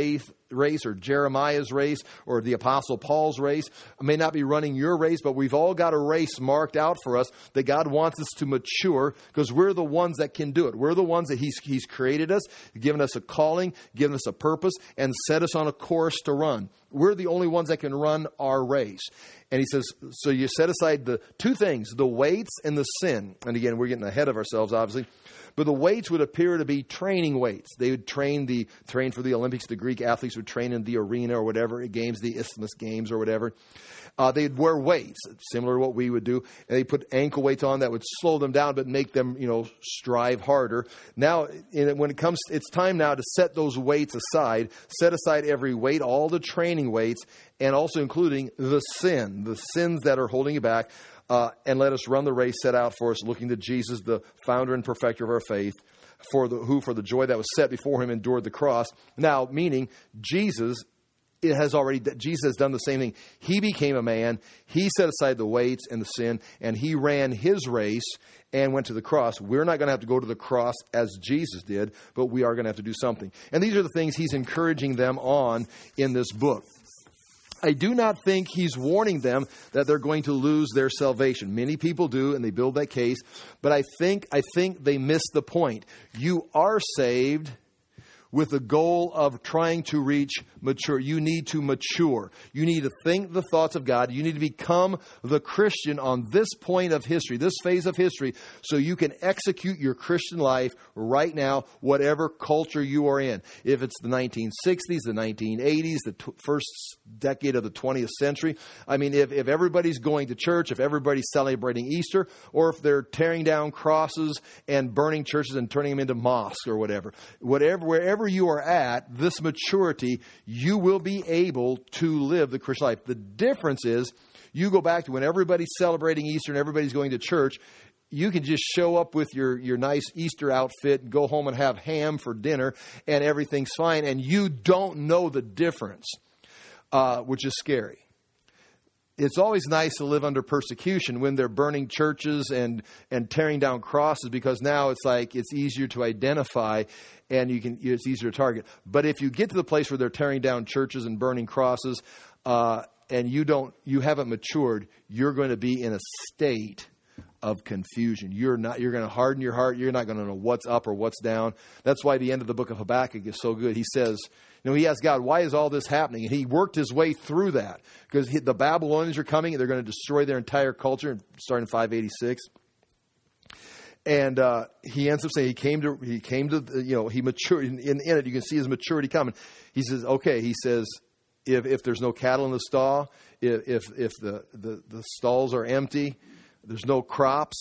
race or Jeremiah's race or the Apostle Paul's race. I may not be running your race, but we've all got a race marked out for us that God wants us to mature because we're the ones that can do it. We're the ones that He's, he's created us, given us a calling, given us a purpose, and set us on a course to run. We're the only ones that can run our race. And he says, so you set aside the two things, the weights and the sin. And again, we're getting ahead of ourselves, obviously. But the weights would appear to be training weights. They would train the train for the Olympics. The Greek athletes would train in the arena or whatever, games, the Isthmus Games or whatever. Uh, they'd wear weights, similar to what we would do. And they put ankle weights on that would slow them down, but make them, you know, strive harder. Now, in, when it comes, it's time now to set those weights aside. Set aside every weight, all the training weights, and also including the sin, the sins that are holding you back. Uh, and let us run the race set out for us, looking to Jesus, the founder and perfecter of our faith, for the, who for the joy that was set before him endured the cross. Now, meaning Jesus it has already, Jesus has done the same thing. He became a man. He set aside the weights and the sin, and he ran his race and went to the cross. We're not going to have to go to the cross as Jesus did, but we are going to have to do something. And these are the things he's encouraging them on in this book. I do not think he's warning them that they're going to lose their salvation. Many people do, and they build that case. But I think I think they miss the point. You are saved with the goal of trying to reach mature. You need to mature. You need to think the thoughts of God. You need to become the Christian on this point of history, this phase of history, so you can execute your Christian life right now, whatever culture you are in. If it's the nineteen sixties, the nineteen eighties, the t- first decade of the twentieth century. I mean, if, if everybody's going to church, if everybody's celebrating Easter, or if they're tearing down crosses and burning churches and turning them into mosques or whatever, whatever, wherever you are at, this maturity, you will be able to live the Christian life. The difference is, you go back to when everybody's celebrating Easter and everybody's going to church, you can just show up with your, your nice Easter outfit and go home and have ham for dinner and everything's fine, and you don't know the difference, uh, which is scary. It's always nice to live under persecution when they're burning churches and, and tearing down crosses, because now it's like it's easier to identify and you can it's easier to target. But if you get to the place where they're tearing down churches and burning crosses, uh, and you don't you haven't matured, you're going to be in a state of confusion. You're not. You're going to harden your heart. You're not going to know what's up or what's down. That's why the end of the book of Habakkuk is so good. He says, you know, he asked God, why is all this happening? And he worked his way through that, because the Babylonians are coming and they're going to destroy their entire culture, starting in five eighty-six. And uh, he ends up saying he came to, he came to, you know, he matured. In, in, in it, you can see his maturity coming. He says, okay, he says, if if there's no cattle in the stall, if if, if the, the, the stalls are empty, there's no crops,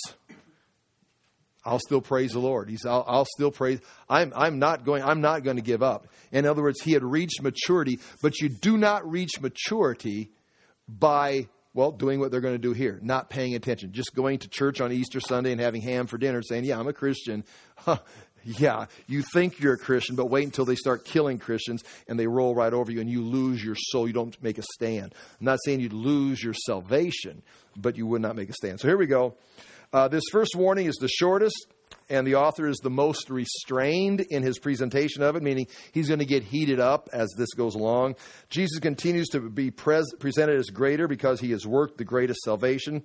I'll still praise the Lord. He's, I'll, I'll still praise. I'm, I'm not going, I'm not going to give up. In other words, he had reached maturity, but you do not reach maturity by, well, doing what they're going to do here, not paying attention, just going to church on Easter Sunday and having ham for dinner, saying, yeah, I'm a Christian. Huh, yeah, you think you're a Christian, but wait until they start killing Christians and they roll right over you and you lose your soul. You don't make a stand. I'm not saying you'd lose your salvation, but you would not make a stand. So here we go. Uh, this first warning is the shortest, and the author is the most restrained in his presentation of it, meaning he's going to get heated up as this goes along. Jesus continues to be pres- presented as greater because he has worked the greatest salvation.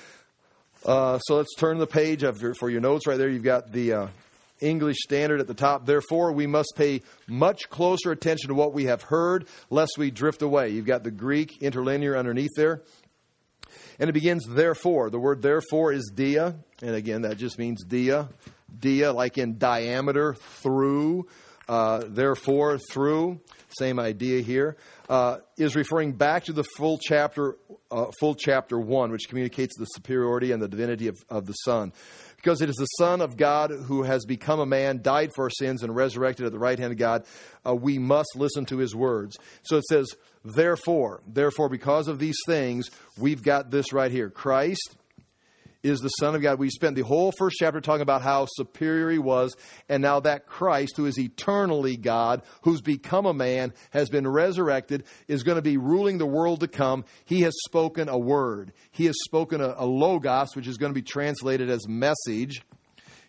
Uh, so let's turn the page of your, for your notes right there. You've got the uh, English Standard at the top. Therefore, we must pay much closer attention to what we have heard, lest we drift away. You've got the Greek interlinear underneath there. And it begins, therefore. The word therefore is dia. And again, that just means dia. Dia, like in diameter, through. Uh, therefore, through. Same idea here. Uh, is referring back to the full chapter, uh, full chapter one, which communicates the superiority and the divinity of, of the Son. Because it is the Son of God who has become a man, died for our sins, and resurrected at the right hand of God. Uh, we must listen to his words. So it says, therefore, therefore, because of these things, we've got this right here. Christ is the Son of God. We spent the whole first chapter talking about how superior he was. And now that Christ, who is eternally God, who's become a man, has been resurrected, is going to be ruling the world to come. He has spoken a word. He has spoken a, a logos, which is going to be translated as message.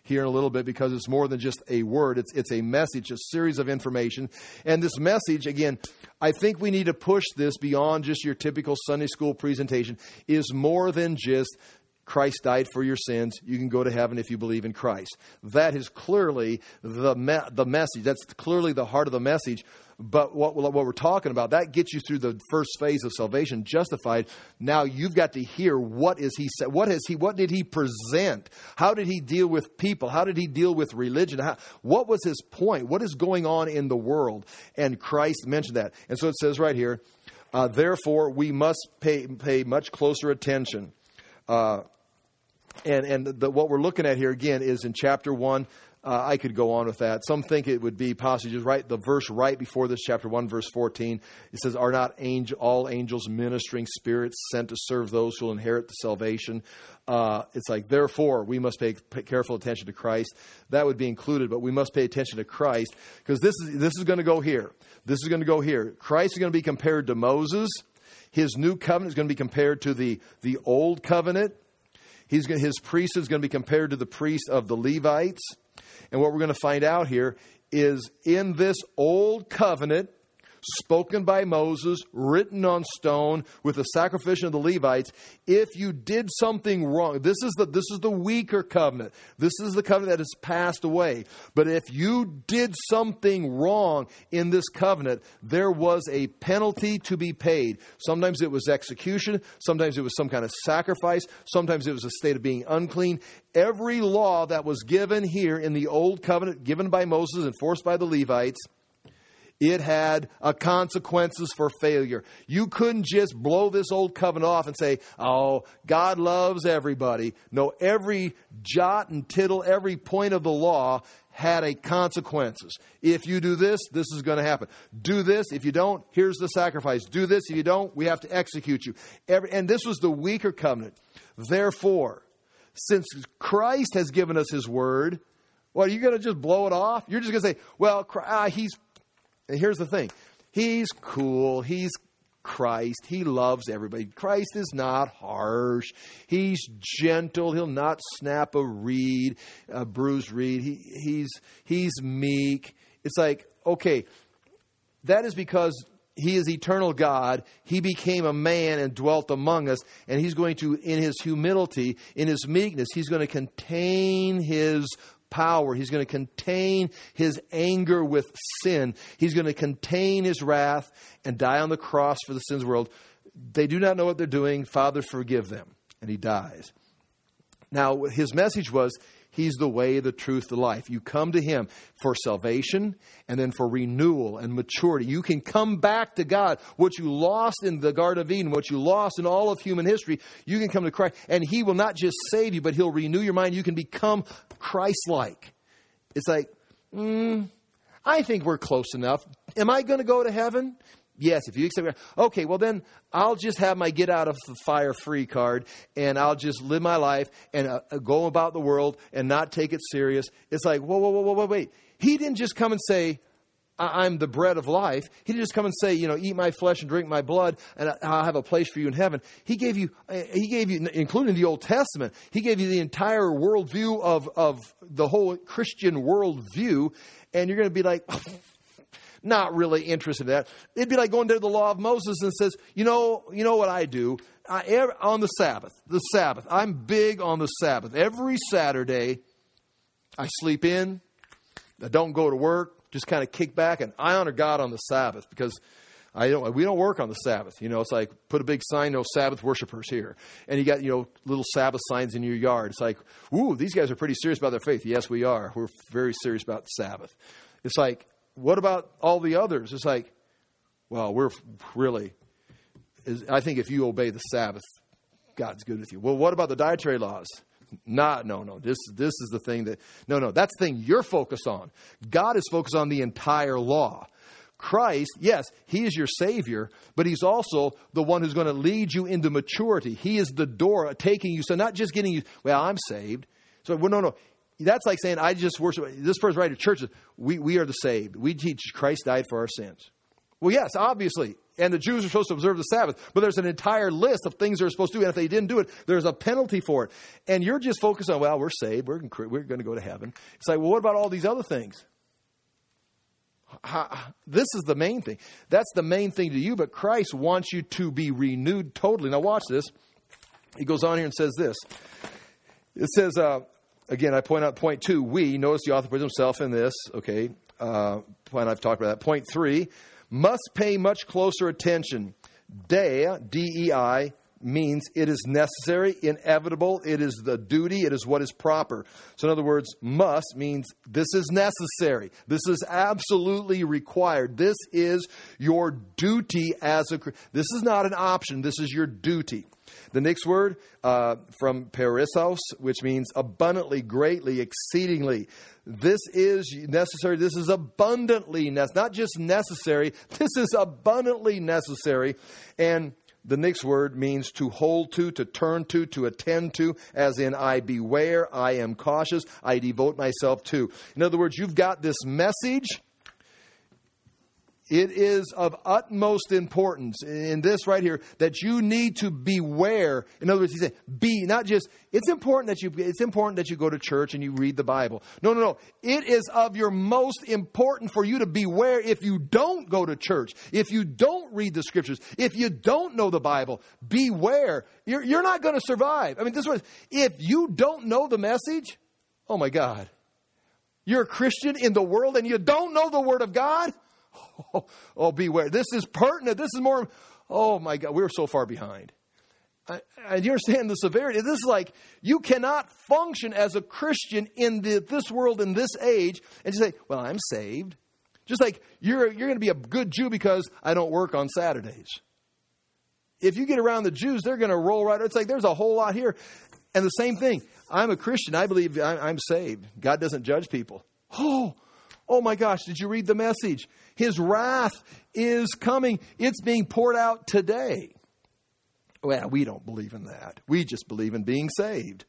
here in a little bit because it's more than just a word. It's it's a message, a series of information. And this message, again, I think we need to push this beyond just your typical Sunday school presentation, is more than just Christ died for your sins. You can go to heaven if you believe in Christ. That is clearly the me- the message. That's clearly the heart of the message. But what, what we're talking about, that gets you through the first phase of salvation, justified. Now you've got to hear what is he said. What has he? What did he present? How did he deal with people? How did he deal with religion? How, what was his point? What is going on in the world? And Christ mentioned that. And so it says right here, uh, therefore we must pay pay much closer attention. Uh, and and the, what we're looking at here again is in chapter one. Uh, I could go on with that. Some think it would be possibly just right, the verse right before this, chapter one, verse fourteen. It says, are not angel, all angels ministering spirits sent to serve those who will inherit the salvation? Uh, it's like, therefore, we must pay, pay careful attention to Christ. That would be included, but we must pay attention to Christ because this is this is going to go here. This is going to go here. Christ is going to be compared to Moses. His new covenant is going to be compared to the, the old covenant. He's going, his priesthood is going to be compared to the priest of the Levites. And what we're going to find out here is in this old covenant, spoken by Moses, written on stone with the sacrifice of the Levites, if you did something wrong, this is the this is the weaker covenant. This is the covenant that has passed away. But if you did something wrong in this covenant, there was a penalty to be paid. Sometimes it was execution. Sometimes it was some kind of sacrifice. Sometimes it was a state of being unclean. Every law that was given here in the old covenant, given by Moses, enforced by the Levites, it had uh, consequences for failure. You couldn't just blow this old covenant off and say, oh, God loves everybody. No, every jot and tittle, every point of the law had a consequences. If you do this, this is going to happen. Do this. If you don't, here's the sacrifice. Do this. If you don't, we have to execute you. Every, and this was the weaker covenant. Therefore, since Christ has given us his word, what, are you going to just blow it off? You're just going to say, well, uh, he's... And here's the thing. He's cool. He's Christ. He loves everybody. Christ is not harsh. He's gentle. He'll not snap a reed, a bruised reed. He, he's, he's meek. It's like, okay, that is because he is eternal God. He became a man and dwelt among us. And he's going to, in his humility, in his meekness, he's going to contain his power. He's going to contain his anger with sin. He's going to contain his wrath and die on the cross for the sins of the world. They do not know what they're doing. Father, forgive them. And he dies. Now, his message was, he's the way, the truth, the life. You come to him for salvation and then for renewal and maturity. You can come back to God. What you lost in the Garden of Eden, what you lost in all of human history, you can come to Christ. And he will not just save you, but he'll renew your mind. You can become Christ-like. It's like, mm, I think we're close enough. Am I going to go to heaven? Yes, if you accept, okay, well then I'll just have my get out of the fire free card and I'll just live my life and uh, go about the world and not take it serious. It's like, whoa, whoa, whoa, whoa, whoa, wait. He didn't just come and say, I'm the bread of life. He didn't just come and say, you know, eat my flesh and drink my blood and I'll have a place for you in heaven. He gave you, he gave you, including the Old Testament, he gave you the entire worldview of, of the whole Christian worldview. And you're going to be like, not really interested in that. It'd be like going to the law of Moses and says, you know, you know what I do? I, every, on the Sabbath, the Sabbath, I'm big on the Sabbath. Every Saturday, I sleep in. I don't go to work. Just kind of kick back, and I honor God on the Sabbath because I don't. We don't work on the Sabbath. You know, it's like put a big sign, no Sabbath worshipers here, and you got you know little Sabbath signs in your yard. It's like, ooh, these guys are pretty serious about their faith. Yes, we are. We're very serious about the Sabbath. It's like, what about all the others? It's like, well, we're really. I think if you obey the Sabbath, God's good with you. Well, what about the dietary laws? Not, no, no. This, this is the thing that, no, no. That's the thing you're focused on. God is focused on the entire law. Christ, yes, he is your Savior, but he's also the one who's going to lead you into maturity. He is the door taking you. So not just getting you, well, I'm saved. So, well, no, no. That's like saying, I just worship. This person's right at churches. We, we are the saved. We teach Christ died for our sins. Well, yes, obviously. And the Jews are supposed to observe the Sabbath. But there's an entire list of things they're supposed to do. And if they didn't do it, there's a penalty for it. And you're just focused on, well, we're saved. We're, we're going to go to heaven. It's like, well, what about all these other things? This is the main thing. That's the main thing to you. But Christ wants you to be renewed totally. Now watch this. He goes on here and says this. It says, uh, again, I point out point two, we, notice the author puts himself in this, okay, uh, point I've talked about that. Point three, must pay much closer attention. Dei, D E I, means it is necessary, inevitable, it is the duty, it is what is proper. So in other words, must means this is necessary. This is absolutely required. This is your duty as a Christian. This is not an option. This is your duty. The next word uh, from perissos, which means abundantly, greatly, exceedingly. This is necessary. This is abundantly necessary. Not just necessary. This is abundantly necessary. And the next word means to hold to, to turn to, to attend to, as in I beware, I am cautious, I devote myself to. In other words, you've got this message. It is of utmost importance in this right here that you need to beware. In other words, he said, be, not just, it's important that you, it's important that you go to church and you read the Bible. No, no, no. It is of your most important for you to beware if you don't go to church, if you don't read the scriptures, if you don't know the Bible. Beware. You're, you're not going to survive. I mean, this was, if you don't know the message, oh my God, you're a Christian in the world and you don't know the Word of God. Oh, oh, beware. This is pertinent. This is more, oh my God, we're so far behind. I, I, you understand the severity? This is like, you cannot function as a Christian in the, this world, in this age, and just say, well, I'm saved. Just like, you're, you're going to be a good Jew because I don't work on Saturdays. If you get around the Jews, they're going to roll right. It's like, there's a whole lot here. And the same thing. I'm a Christian. I believe I'm, I'm saved. God doesn't judge people. Oh, oh my gosh, did you read the message? His wrath is coming. It's being poured out today. Well, we don't believe in that. We just believe in being saved.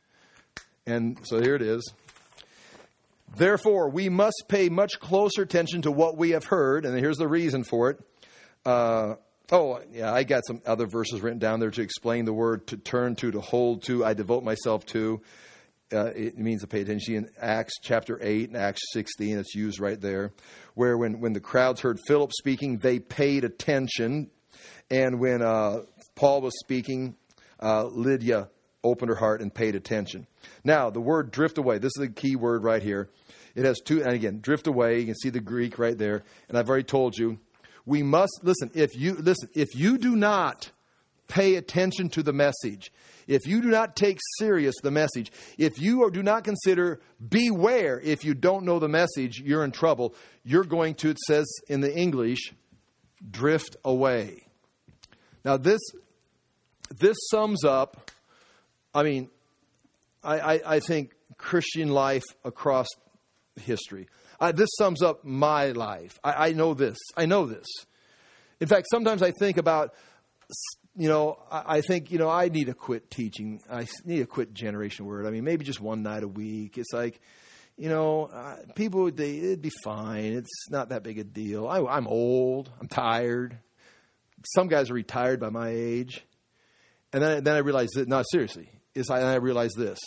And so here it is. Therefore, we must pay much closer attention to what we have heard. And here's the reason for it. Uh, oh, yeah, I got some other verses written down there to explain the word to turn to, to hold to, I devote myself to. Uh, it means to pay attention. In Acts chapter eight and Acts sixteen, it's used right there, where when, when the crowds heard Philip speaking, they paid attention. And when uh, Paul was speaking, uh, Lydia opened her heart and paid attention. Now, the word drift away, this is the key word right here. It has two, and again, drift away, you can see the Greek right there. And I've already told you, we must, listen, if you, listen, if you do not pay attention to the message, if you do not take serious the message, if you do not consider, beware, if you don't know the message, you're in trouble. You're going to, it says in the English, drift away. Now this, this sums up, I mean, I, I, I think Christian life across history. Uh, this sums up my life. I, I know this. I know this. In fact, sometimes I think about, you know, I think, you know, I need to quit teaching. I need to quit Generation Word. I mean, maybe just one night a week. It's like, you know, uh, people, they, it'd be fine. It's not that big a deal. I, I'm old. I'm tired. Some guys are retired by my age. And then, then I realized that, no, seriously, is I, I realized this.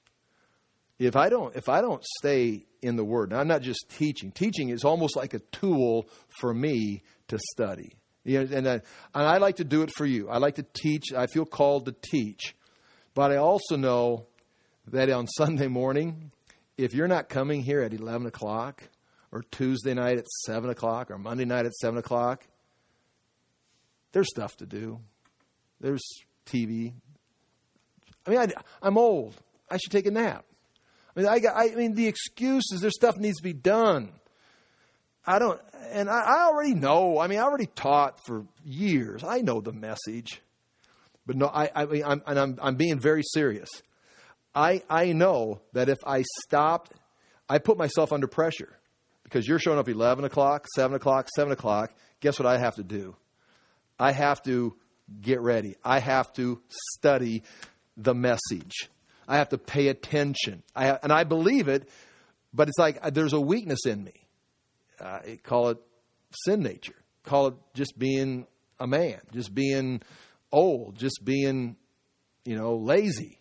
If I don't, if I don't stay in the Word, now I'm not just teaching. Teaching is almost like a tool for me to study. You know, and, I, and I like to do it for you. I like to teach. I feel called to teach. But I also know that on Sunday morning, if you're not coming here at eleven o'clock or Tuesday night at seven o'clock or Monday night at seven o'clock, there's stuff to do. There's T V. I mean, I, I'm old. I should take a nap. I mean, I, got, I mean, the excuses, there's stuff needs to be done. I don't, and I, I already know. I mean, I already taught for years. I know the message, but no, I, I mean, I'm, and I'm, I'm being very serious. I, I know that if I stopped, I put myself under pressure because you're showing up eleven o'clock, seven o'clock, seven o'clock. Guess what I have to do? I have to get ready. I have to study the message. I have to pay attention. I have, and I believe it, but it's like there's a weakness in me. Uh, call it sin nature. call it just being a man, just being old, just being, you know, lazy.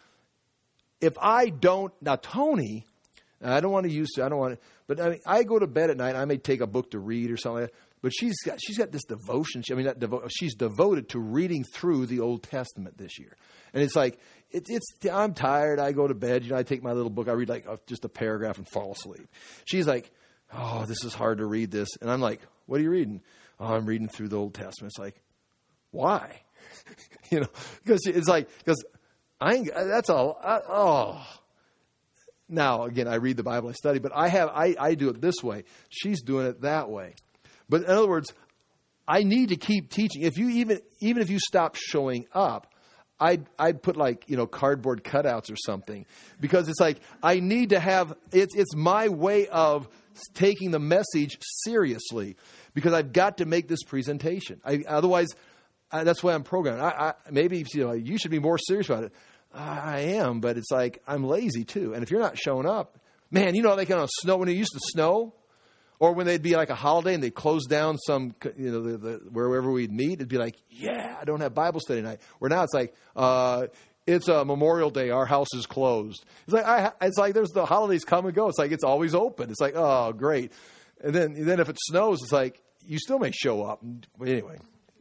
If I don't, now Tony, I don't want to use, I don't want to, but I mean, I go to bed at night, I may take a book to read or something like that, but she's got, she's got this devotion. I mean, not devo- she's devoted to reading through the Old Testament this year. And it's like, it, it's, I'm tired. I go to bed. You know, I take my little book. I read like a, just a paragraph and fall asleep. She's like, oh, this is hard to read this. And I'm like, what are you reading? Oh, I'm reading through the Old Testament. It's like, why? you know, because it's like, because I ain't, that's all. I, oh, now again, I read the Bible, I study, but I have, I, I do it this way. She's doing it that way. But in other words, I need to keep teaching. If you even, even if you stop showing up, I'd, I'd put like, you know, cardboard cutouts or something, because it's like, I need to have, it's, it's my way of taking the message seriously, because I've got to make this presentation. I, otherwise, I, that's why I'm programmed. I, I, maybe, you know, you should be more serious about it. I am, but it's like, I'm lazy too. And if you're not showing up, man, you know, like on a snow, when it used to snow, or when they'd be like a holiday and they close down some, you know, the, the, wherever we'd meet, it'd be like, yeah, I don't have Bible study tonight. Where now it's like, uh, it's a Memorial Day, our house is closed. It's like, I, it's like there's the holidays come and go. It's like, it's always open. It's like, oh, great. And then, and then if it snows, it's like, you still may show up. Anyway.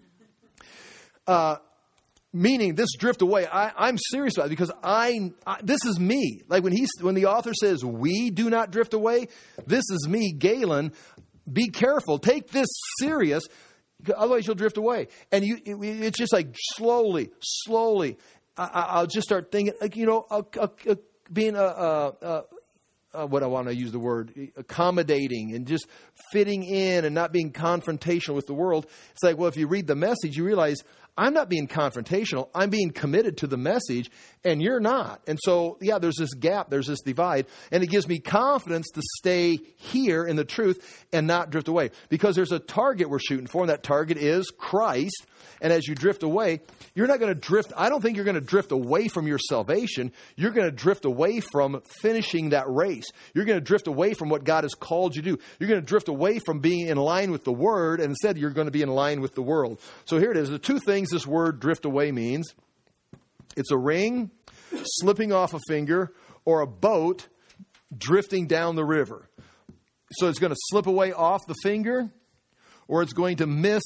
Uh, Meaning this drift away, I, I'm serious about it, because I, I this is me. Like when he's when the author says we do not drift away, this is me, Galen. Be careful. Take this serious, otherwise you'll drift away. And you, it, it's just like slowly, slowly. I, I'll just start thinking, like, you know, a, a, a, being a, a, a Uh, what I want to use the word, accommodating and just fitting in and not being confrontational with the world. It's like, well, if you read the message, you realize I'm not being confrontational. I'm being committed to the message, and you're not. And so, yeah, there's this gap. There's this divide. And it gives me confidence to stay here in the truth and not drift away, because there's a target we're shooting for, and that target is Christ. And as you drift away, you're not going to drift. I don't think you're going to drift away from your salvation. You're going to drift away from finishing that race. You're going to drift away from what God has called you to do. You're going to drift away from being in line with the Word, and instead you're going to be in line with the world. So here it is. The two things this word drift away means. It's a ring slipping off a finger, or a boat drifting down the river. So it's going to slip away off the finger, or it's going to miss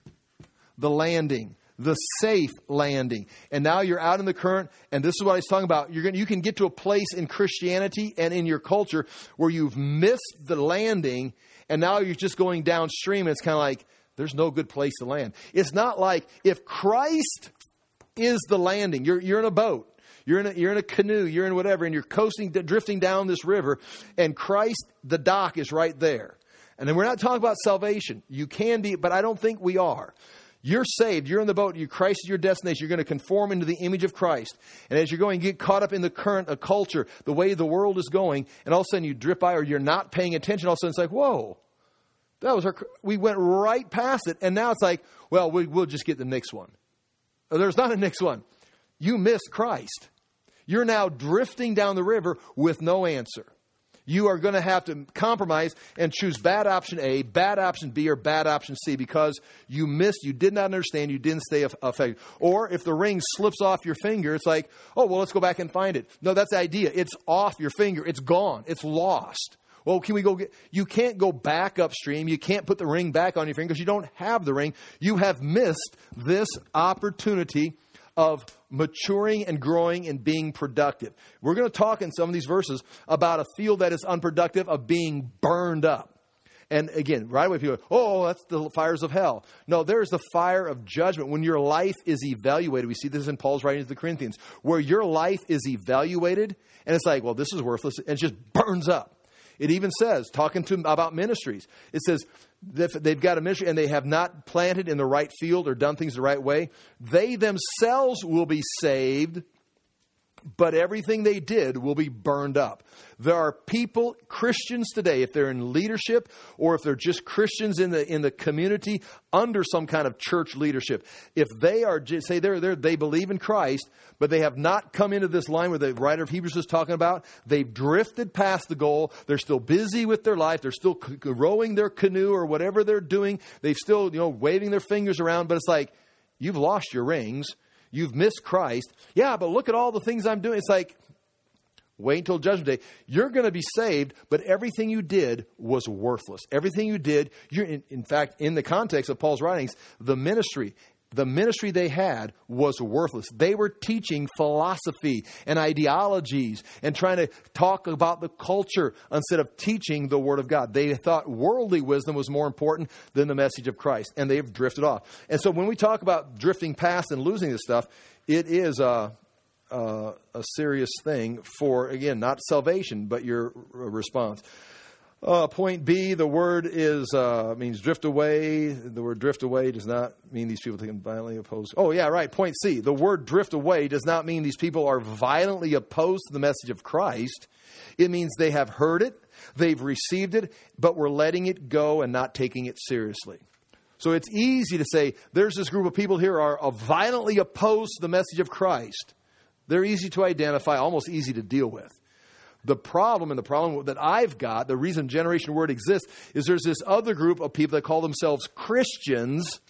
the landing, the safe landing. And now you're out in the current, and this is what I was talking about. You're going, you can get to a place in Christianity and in your culture where you've missed the landing, and now you're just going downstream, and it's kind of like, there's no good place to land. It's not like if Christ is the landing, you're, you're in a boat, you're in a, you're in a canoe, you're in whatever, and you're coasting, drifting down this river, and Christ, the dock, is right there. And then we're not talking about salvation. You can be, but I don't think we are. You're saved. You're in the boat. You, Christ is your destination. You're going to conform into the image of Christ. And as you're going, you get caught up in the current of culture, the way the world is going, and all of a sudden you drift by, or you're not paying attention. All of a sudden it's like, whoa, that was our, we went right past it. And now it's like, well, we, we'll just get the next one. There's not a next one. You missed Christ. You're now drifting down the river with no answer. You are going to have to compromise and choose bad option A, bad option B, or bad option C, because you missed, you did not understand, you didn't stay effective. Or if the ring slips off your finger, it's like, oh, well, let's go back and find it. No, that's the idea. It's off your finger. It's gone. It's lost. Well, can we go get, you can't go back upstream. You can't put the ring back on your finger because you don't have the ring. You have missed this opportunity of maturing and growing and being productive. We're going to talk in some of these verses about a field that is unproductive, of being burned up. And again, right away people go, oh, that's the fires of hell. No, there's the fire of judgment. When your life is evaluated, we see this in Paul's writing to the Corinthians, where your life is evaluated, and it's like, well, this is worthless, and it just burns up. It even says, talking to them about ministries, it says, if they've got a ministry and they have not planted in the right field or done things the right way, they themselves will be saved, but everything they did will be burned up. There are people, Christians today, if they're in leadership or if they're just Christians in the in the community under some kind of church leadership, if they are just, say they're, they're they believe in Christ, but they have not come into this line where the writer of Hebrews is talking about, they've drifted past the goal, they're still busy with their life, they're still c- rowing their canoe or whatever they're doing, they've still, you know, waving their fingers around, but it's like, you've lost your rings. You've missed Christ. Yeah, but look at all the things I'm doing. It's like, wait until Judgment Day. You're going to be saved, but everything you did was worthless. Everything you did, you're in, in fact, in the context of Paul's writings, the ministry, the ministry they had was worthless. They were teaching philosophy and ideologies and trying to talk about the culture instead of teaching the Word of God. They thought worldly wisdom was more important than the message of Christ, and they've drifted off. And so when we talk about drifting past and losing this stuff, it is a, a, a serious thing for, again, not salvation, but your response. Uh, point B, the word is uh, means drift away. The word drift away does not mean these people can violently oppose. Oh, yeah, right. Point C, the word drift away does not mean these people are violently opposed to the message of Christ. It means they have heard it, they've received it, but we're letting it go and not taking it seriously. So it's easy to say there's this group of people here who are violently opposed to the message of Christ. They're easy to identify, almost easy to deal with. The problem, and the problem that I've got, the reason Generation Word exists, is there's this other group of people that call themselves Christians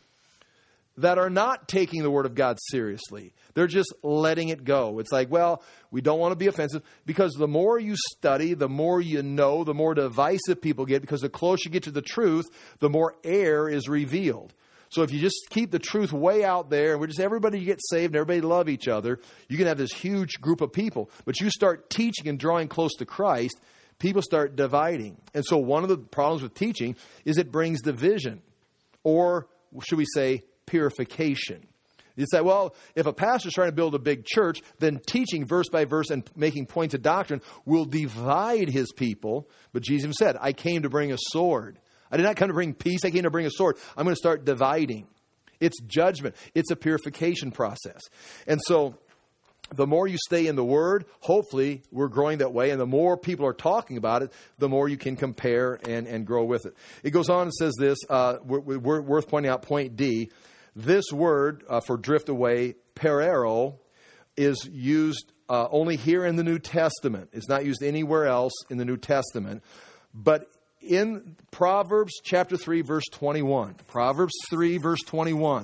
that are not taking the Word of God seriously. They're just letting it go. It's like, well, we don't want to be offensive, because the more you study, the more you know, the more divisive people get, because the closer you get to the truth, the more error is revealed. So if you just keep the truth way out there, and we're just everybody get saved and everybody love each other, you can have this huge group of people. But you start teaching and drawing close to Christ, people start dividing. And so one of the problems with teaching is it brings division, or should we say purification. You say, well, if a pastor's trying to build a big church, then teaching verse by verse and making points of doctrine will divide his people. But Jesus said, I came to bring a sword. I did not come to bring peace. I came to bring a sword. I'm going to start dividing. It's judgment. It's a purification process. And so the more you stay in the Word, hopefully we're growing that way. And the more people are talking about it, the more you can compare and, and grow with it. It goes on and says this, uh, we're, we're worth pointing out, point D. This word uh, for drift away, perero, is used uh, only here in the New Testament. It's not used anywhere else in the New Testament. But in Proverbs chapter three, verse twenty-one. Proverbs three, verse twenty-one.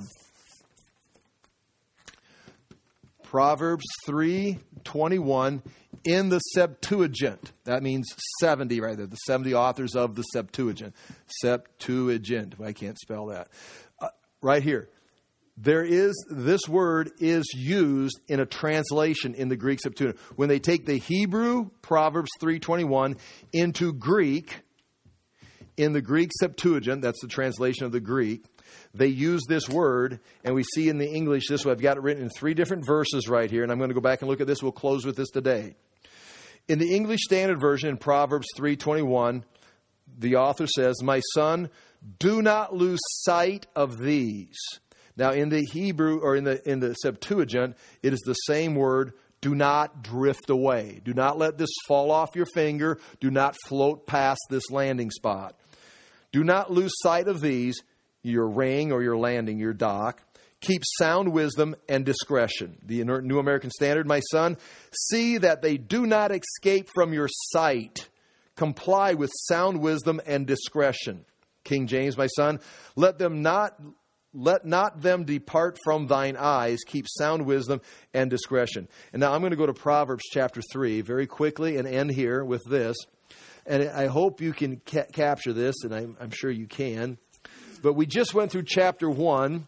Proverbs three, twenty-one in the Septuagint. That means seventy right there. The seventy authors of the Septuagint. Septuagint. I can't spell that. Uh, right here. There is, this word is used in a translation in the Greek Septuagint. When they take the Hebrew Proverbs three twenty-one into Greek, in the Greek Septuagint, that's the translation of the Greek, they use this word, and we see in the English this way. I've got it written in three different verses right here, and I'm going to go back and look at this. We'll close with this today. In the English Standard Version, in Proverbs three twenty-one, the author says, my son, do not lose sight of these. Now, in the Hebrew, or in the in the Septuagint, it is the same word, do not drift away. Do not let this fall off your finger. Do not float past this landing spot. Do not lose sight of these, your ring or your landing, your dock. Keep sound wisdom and discretion. The New American Standard, my son, see that they do not escape from your sight. Comply with sound wisdom and discretion. King James, my son, let them not... Let not them depart from thine eyes. Keep sound wisdom and discretion. And now I'm going to go to Proverbs chapter three very quickly and end here with this. And I hope you can ca- capture this, and I'm, I'm sure you can. But we just went through chapter one.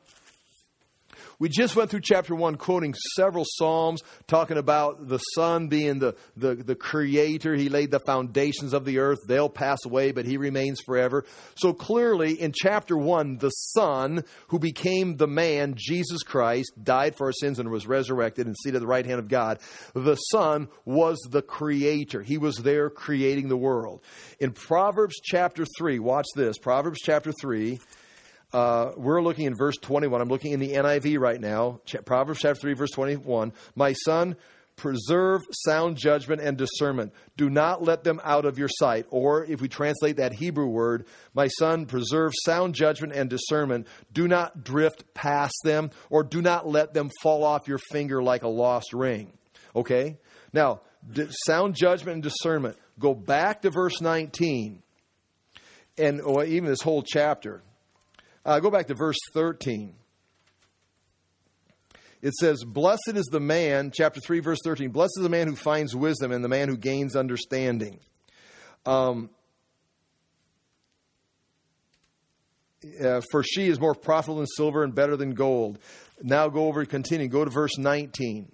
We just went through chapter one, quoting several Psalms, talking about the Son being the, the, the creator. He laid the foundations of the earth. They'll pass away, but He remains forever. So clearly, in chapter one, the Son, who became the man, Jesus Christ, died for our sins and was resurrected and seated at the right hand of God. The Son was the creator. He was there creating the world. In Proverbs chapter three, watch this. Proverbs chapter three. Uh, we're looking in verse twenty-one. I'm looking in the N I V right now. Ch- Proverbs chapter three, verse twenty-one. My son, preserve sound judgment and discernment. Do not let them out of your sight. Or if we translate that Hebrew word, my son, preserve sound judgment and discernment. Do not drift past them, or do not let them fall off your finger like a lost ring. Okay? Now, sound judgment and discernment. Go back to verse nineteen, and or even this whole chapter. Uh, go back to verse thirteen. It says, blessed is the man, chapter three, verse thirteen, blessed is the man who finds wisdom and the man who gains understanding. Um, uh, for she is more profitable than silver and better than gold. Now go over, continue, go to verse nineteen.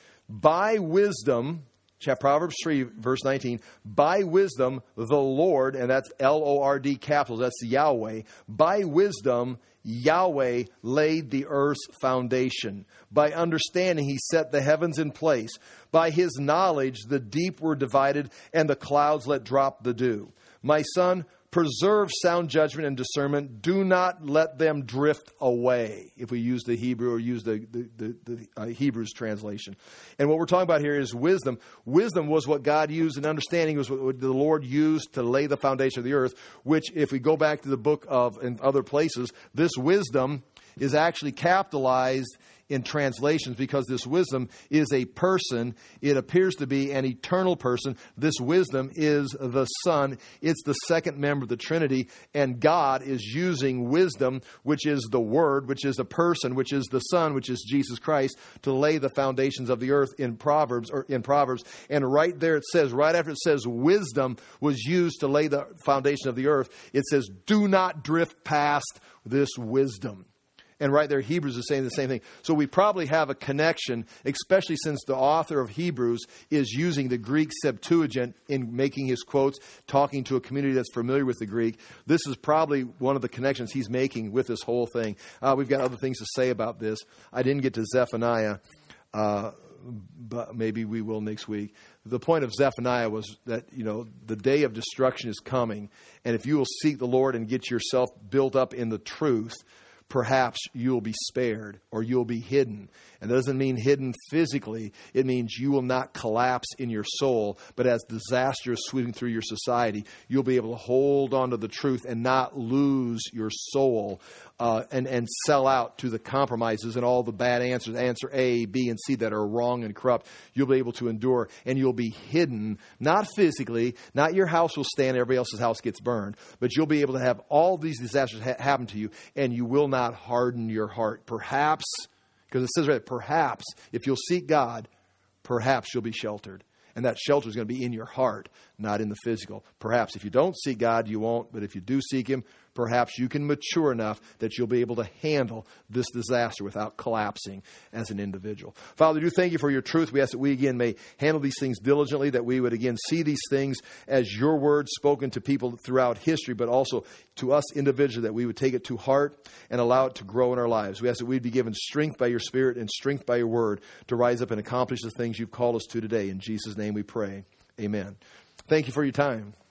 By wisdom, Proverbs three, verse nineteen, by wisdom, the Lord, and that's L O R D capitals, that's Yahweh. By wisdom, Yahweh laid the earth's foundation. By understanding, he set the heavens in place. By his knowledge, the deep were divided, and the clouds let drop the dew. My son, preserve sound judgment and discernment. Do not let them drift away, if we use the Hebrew or use the, the, the, the uh, Hebrew's translation. And what we're talking about here is wisdom. Wisdom was what God used, and understanding was what the Lord used to lay the foundation of the earth, which, if we go back to the book of, and other places, this wisdom is actually capitalized in translations because this wisdom is a person. It appears to be an eternal person. This wisdom is the Son. It's the second member of the Trinity. And God is using wisdom, which is the Word, which is a person, which is the Son, which is Jesus Christ, to lay the foundations of the earth in Proverbs. Or in Proverbs. And right there it says, right after it says wisdom was used to lay the foundation of the earth, it says, do not drift past this wisdom. And right there, Hebrews is saying the same thing. So we probably have a connection, especially since the author of Hebrews is using the Greek Septuagint in making his quotes, talking to a community that's familiar with the Greek. This is probably one of the connections he's making with this whole thing. Uh, we've got other things to say about this. I didn't get to Zephaniah, uh, but maybe we will next week. The point of Zephaniah was that, you know, the day of destruction is coming. And if you will seek the Lord and get yourself built up in the truth, perhaps you'll be spared or you'll be hidden. And that doesn't mean hidden physically. It means you will not collapse in your soul. But as disaster is sweeping through your society, you'll be able to hold on to the truth and not lose your soul uh, and, and sell out to the compromises and all the bad answers, answer A, B, and C that are wrong and corrupt. You'll be able to endure, and you'll be hidden, not physically, not your house will stand, everybody else's house gets burned, but you'll be able to have all these disasters ha- happen to you, and you will not harden your heart. Perhaps, because it says right, perhaps, if you'll seek God, perhaps you'll be sheltered. And that shelter is going to be in your heart, not in the physical. Perhaps if you don't seek God, you won't. But if you do seek Him, perhaps you can mature enough that you'll be able to handle this disaster without collapsing as an individual. Father, do thank you for your truth. We ask that we again may handle these things diligently, that we would again see these things as your word spoken to people throughout history, but also to us individually, that we would take it to heart and allow it to grow in our lives. We ask that we'd be given strength by your Spirit and strength by your word to rise up and accomplish the things you've called us to today. In Jesus' name we pray. Amen. Thank you for your time.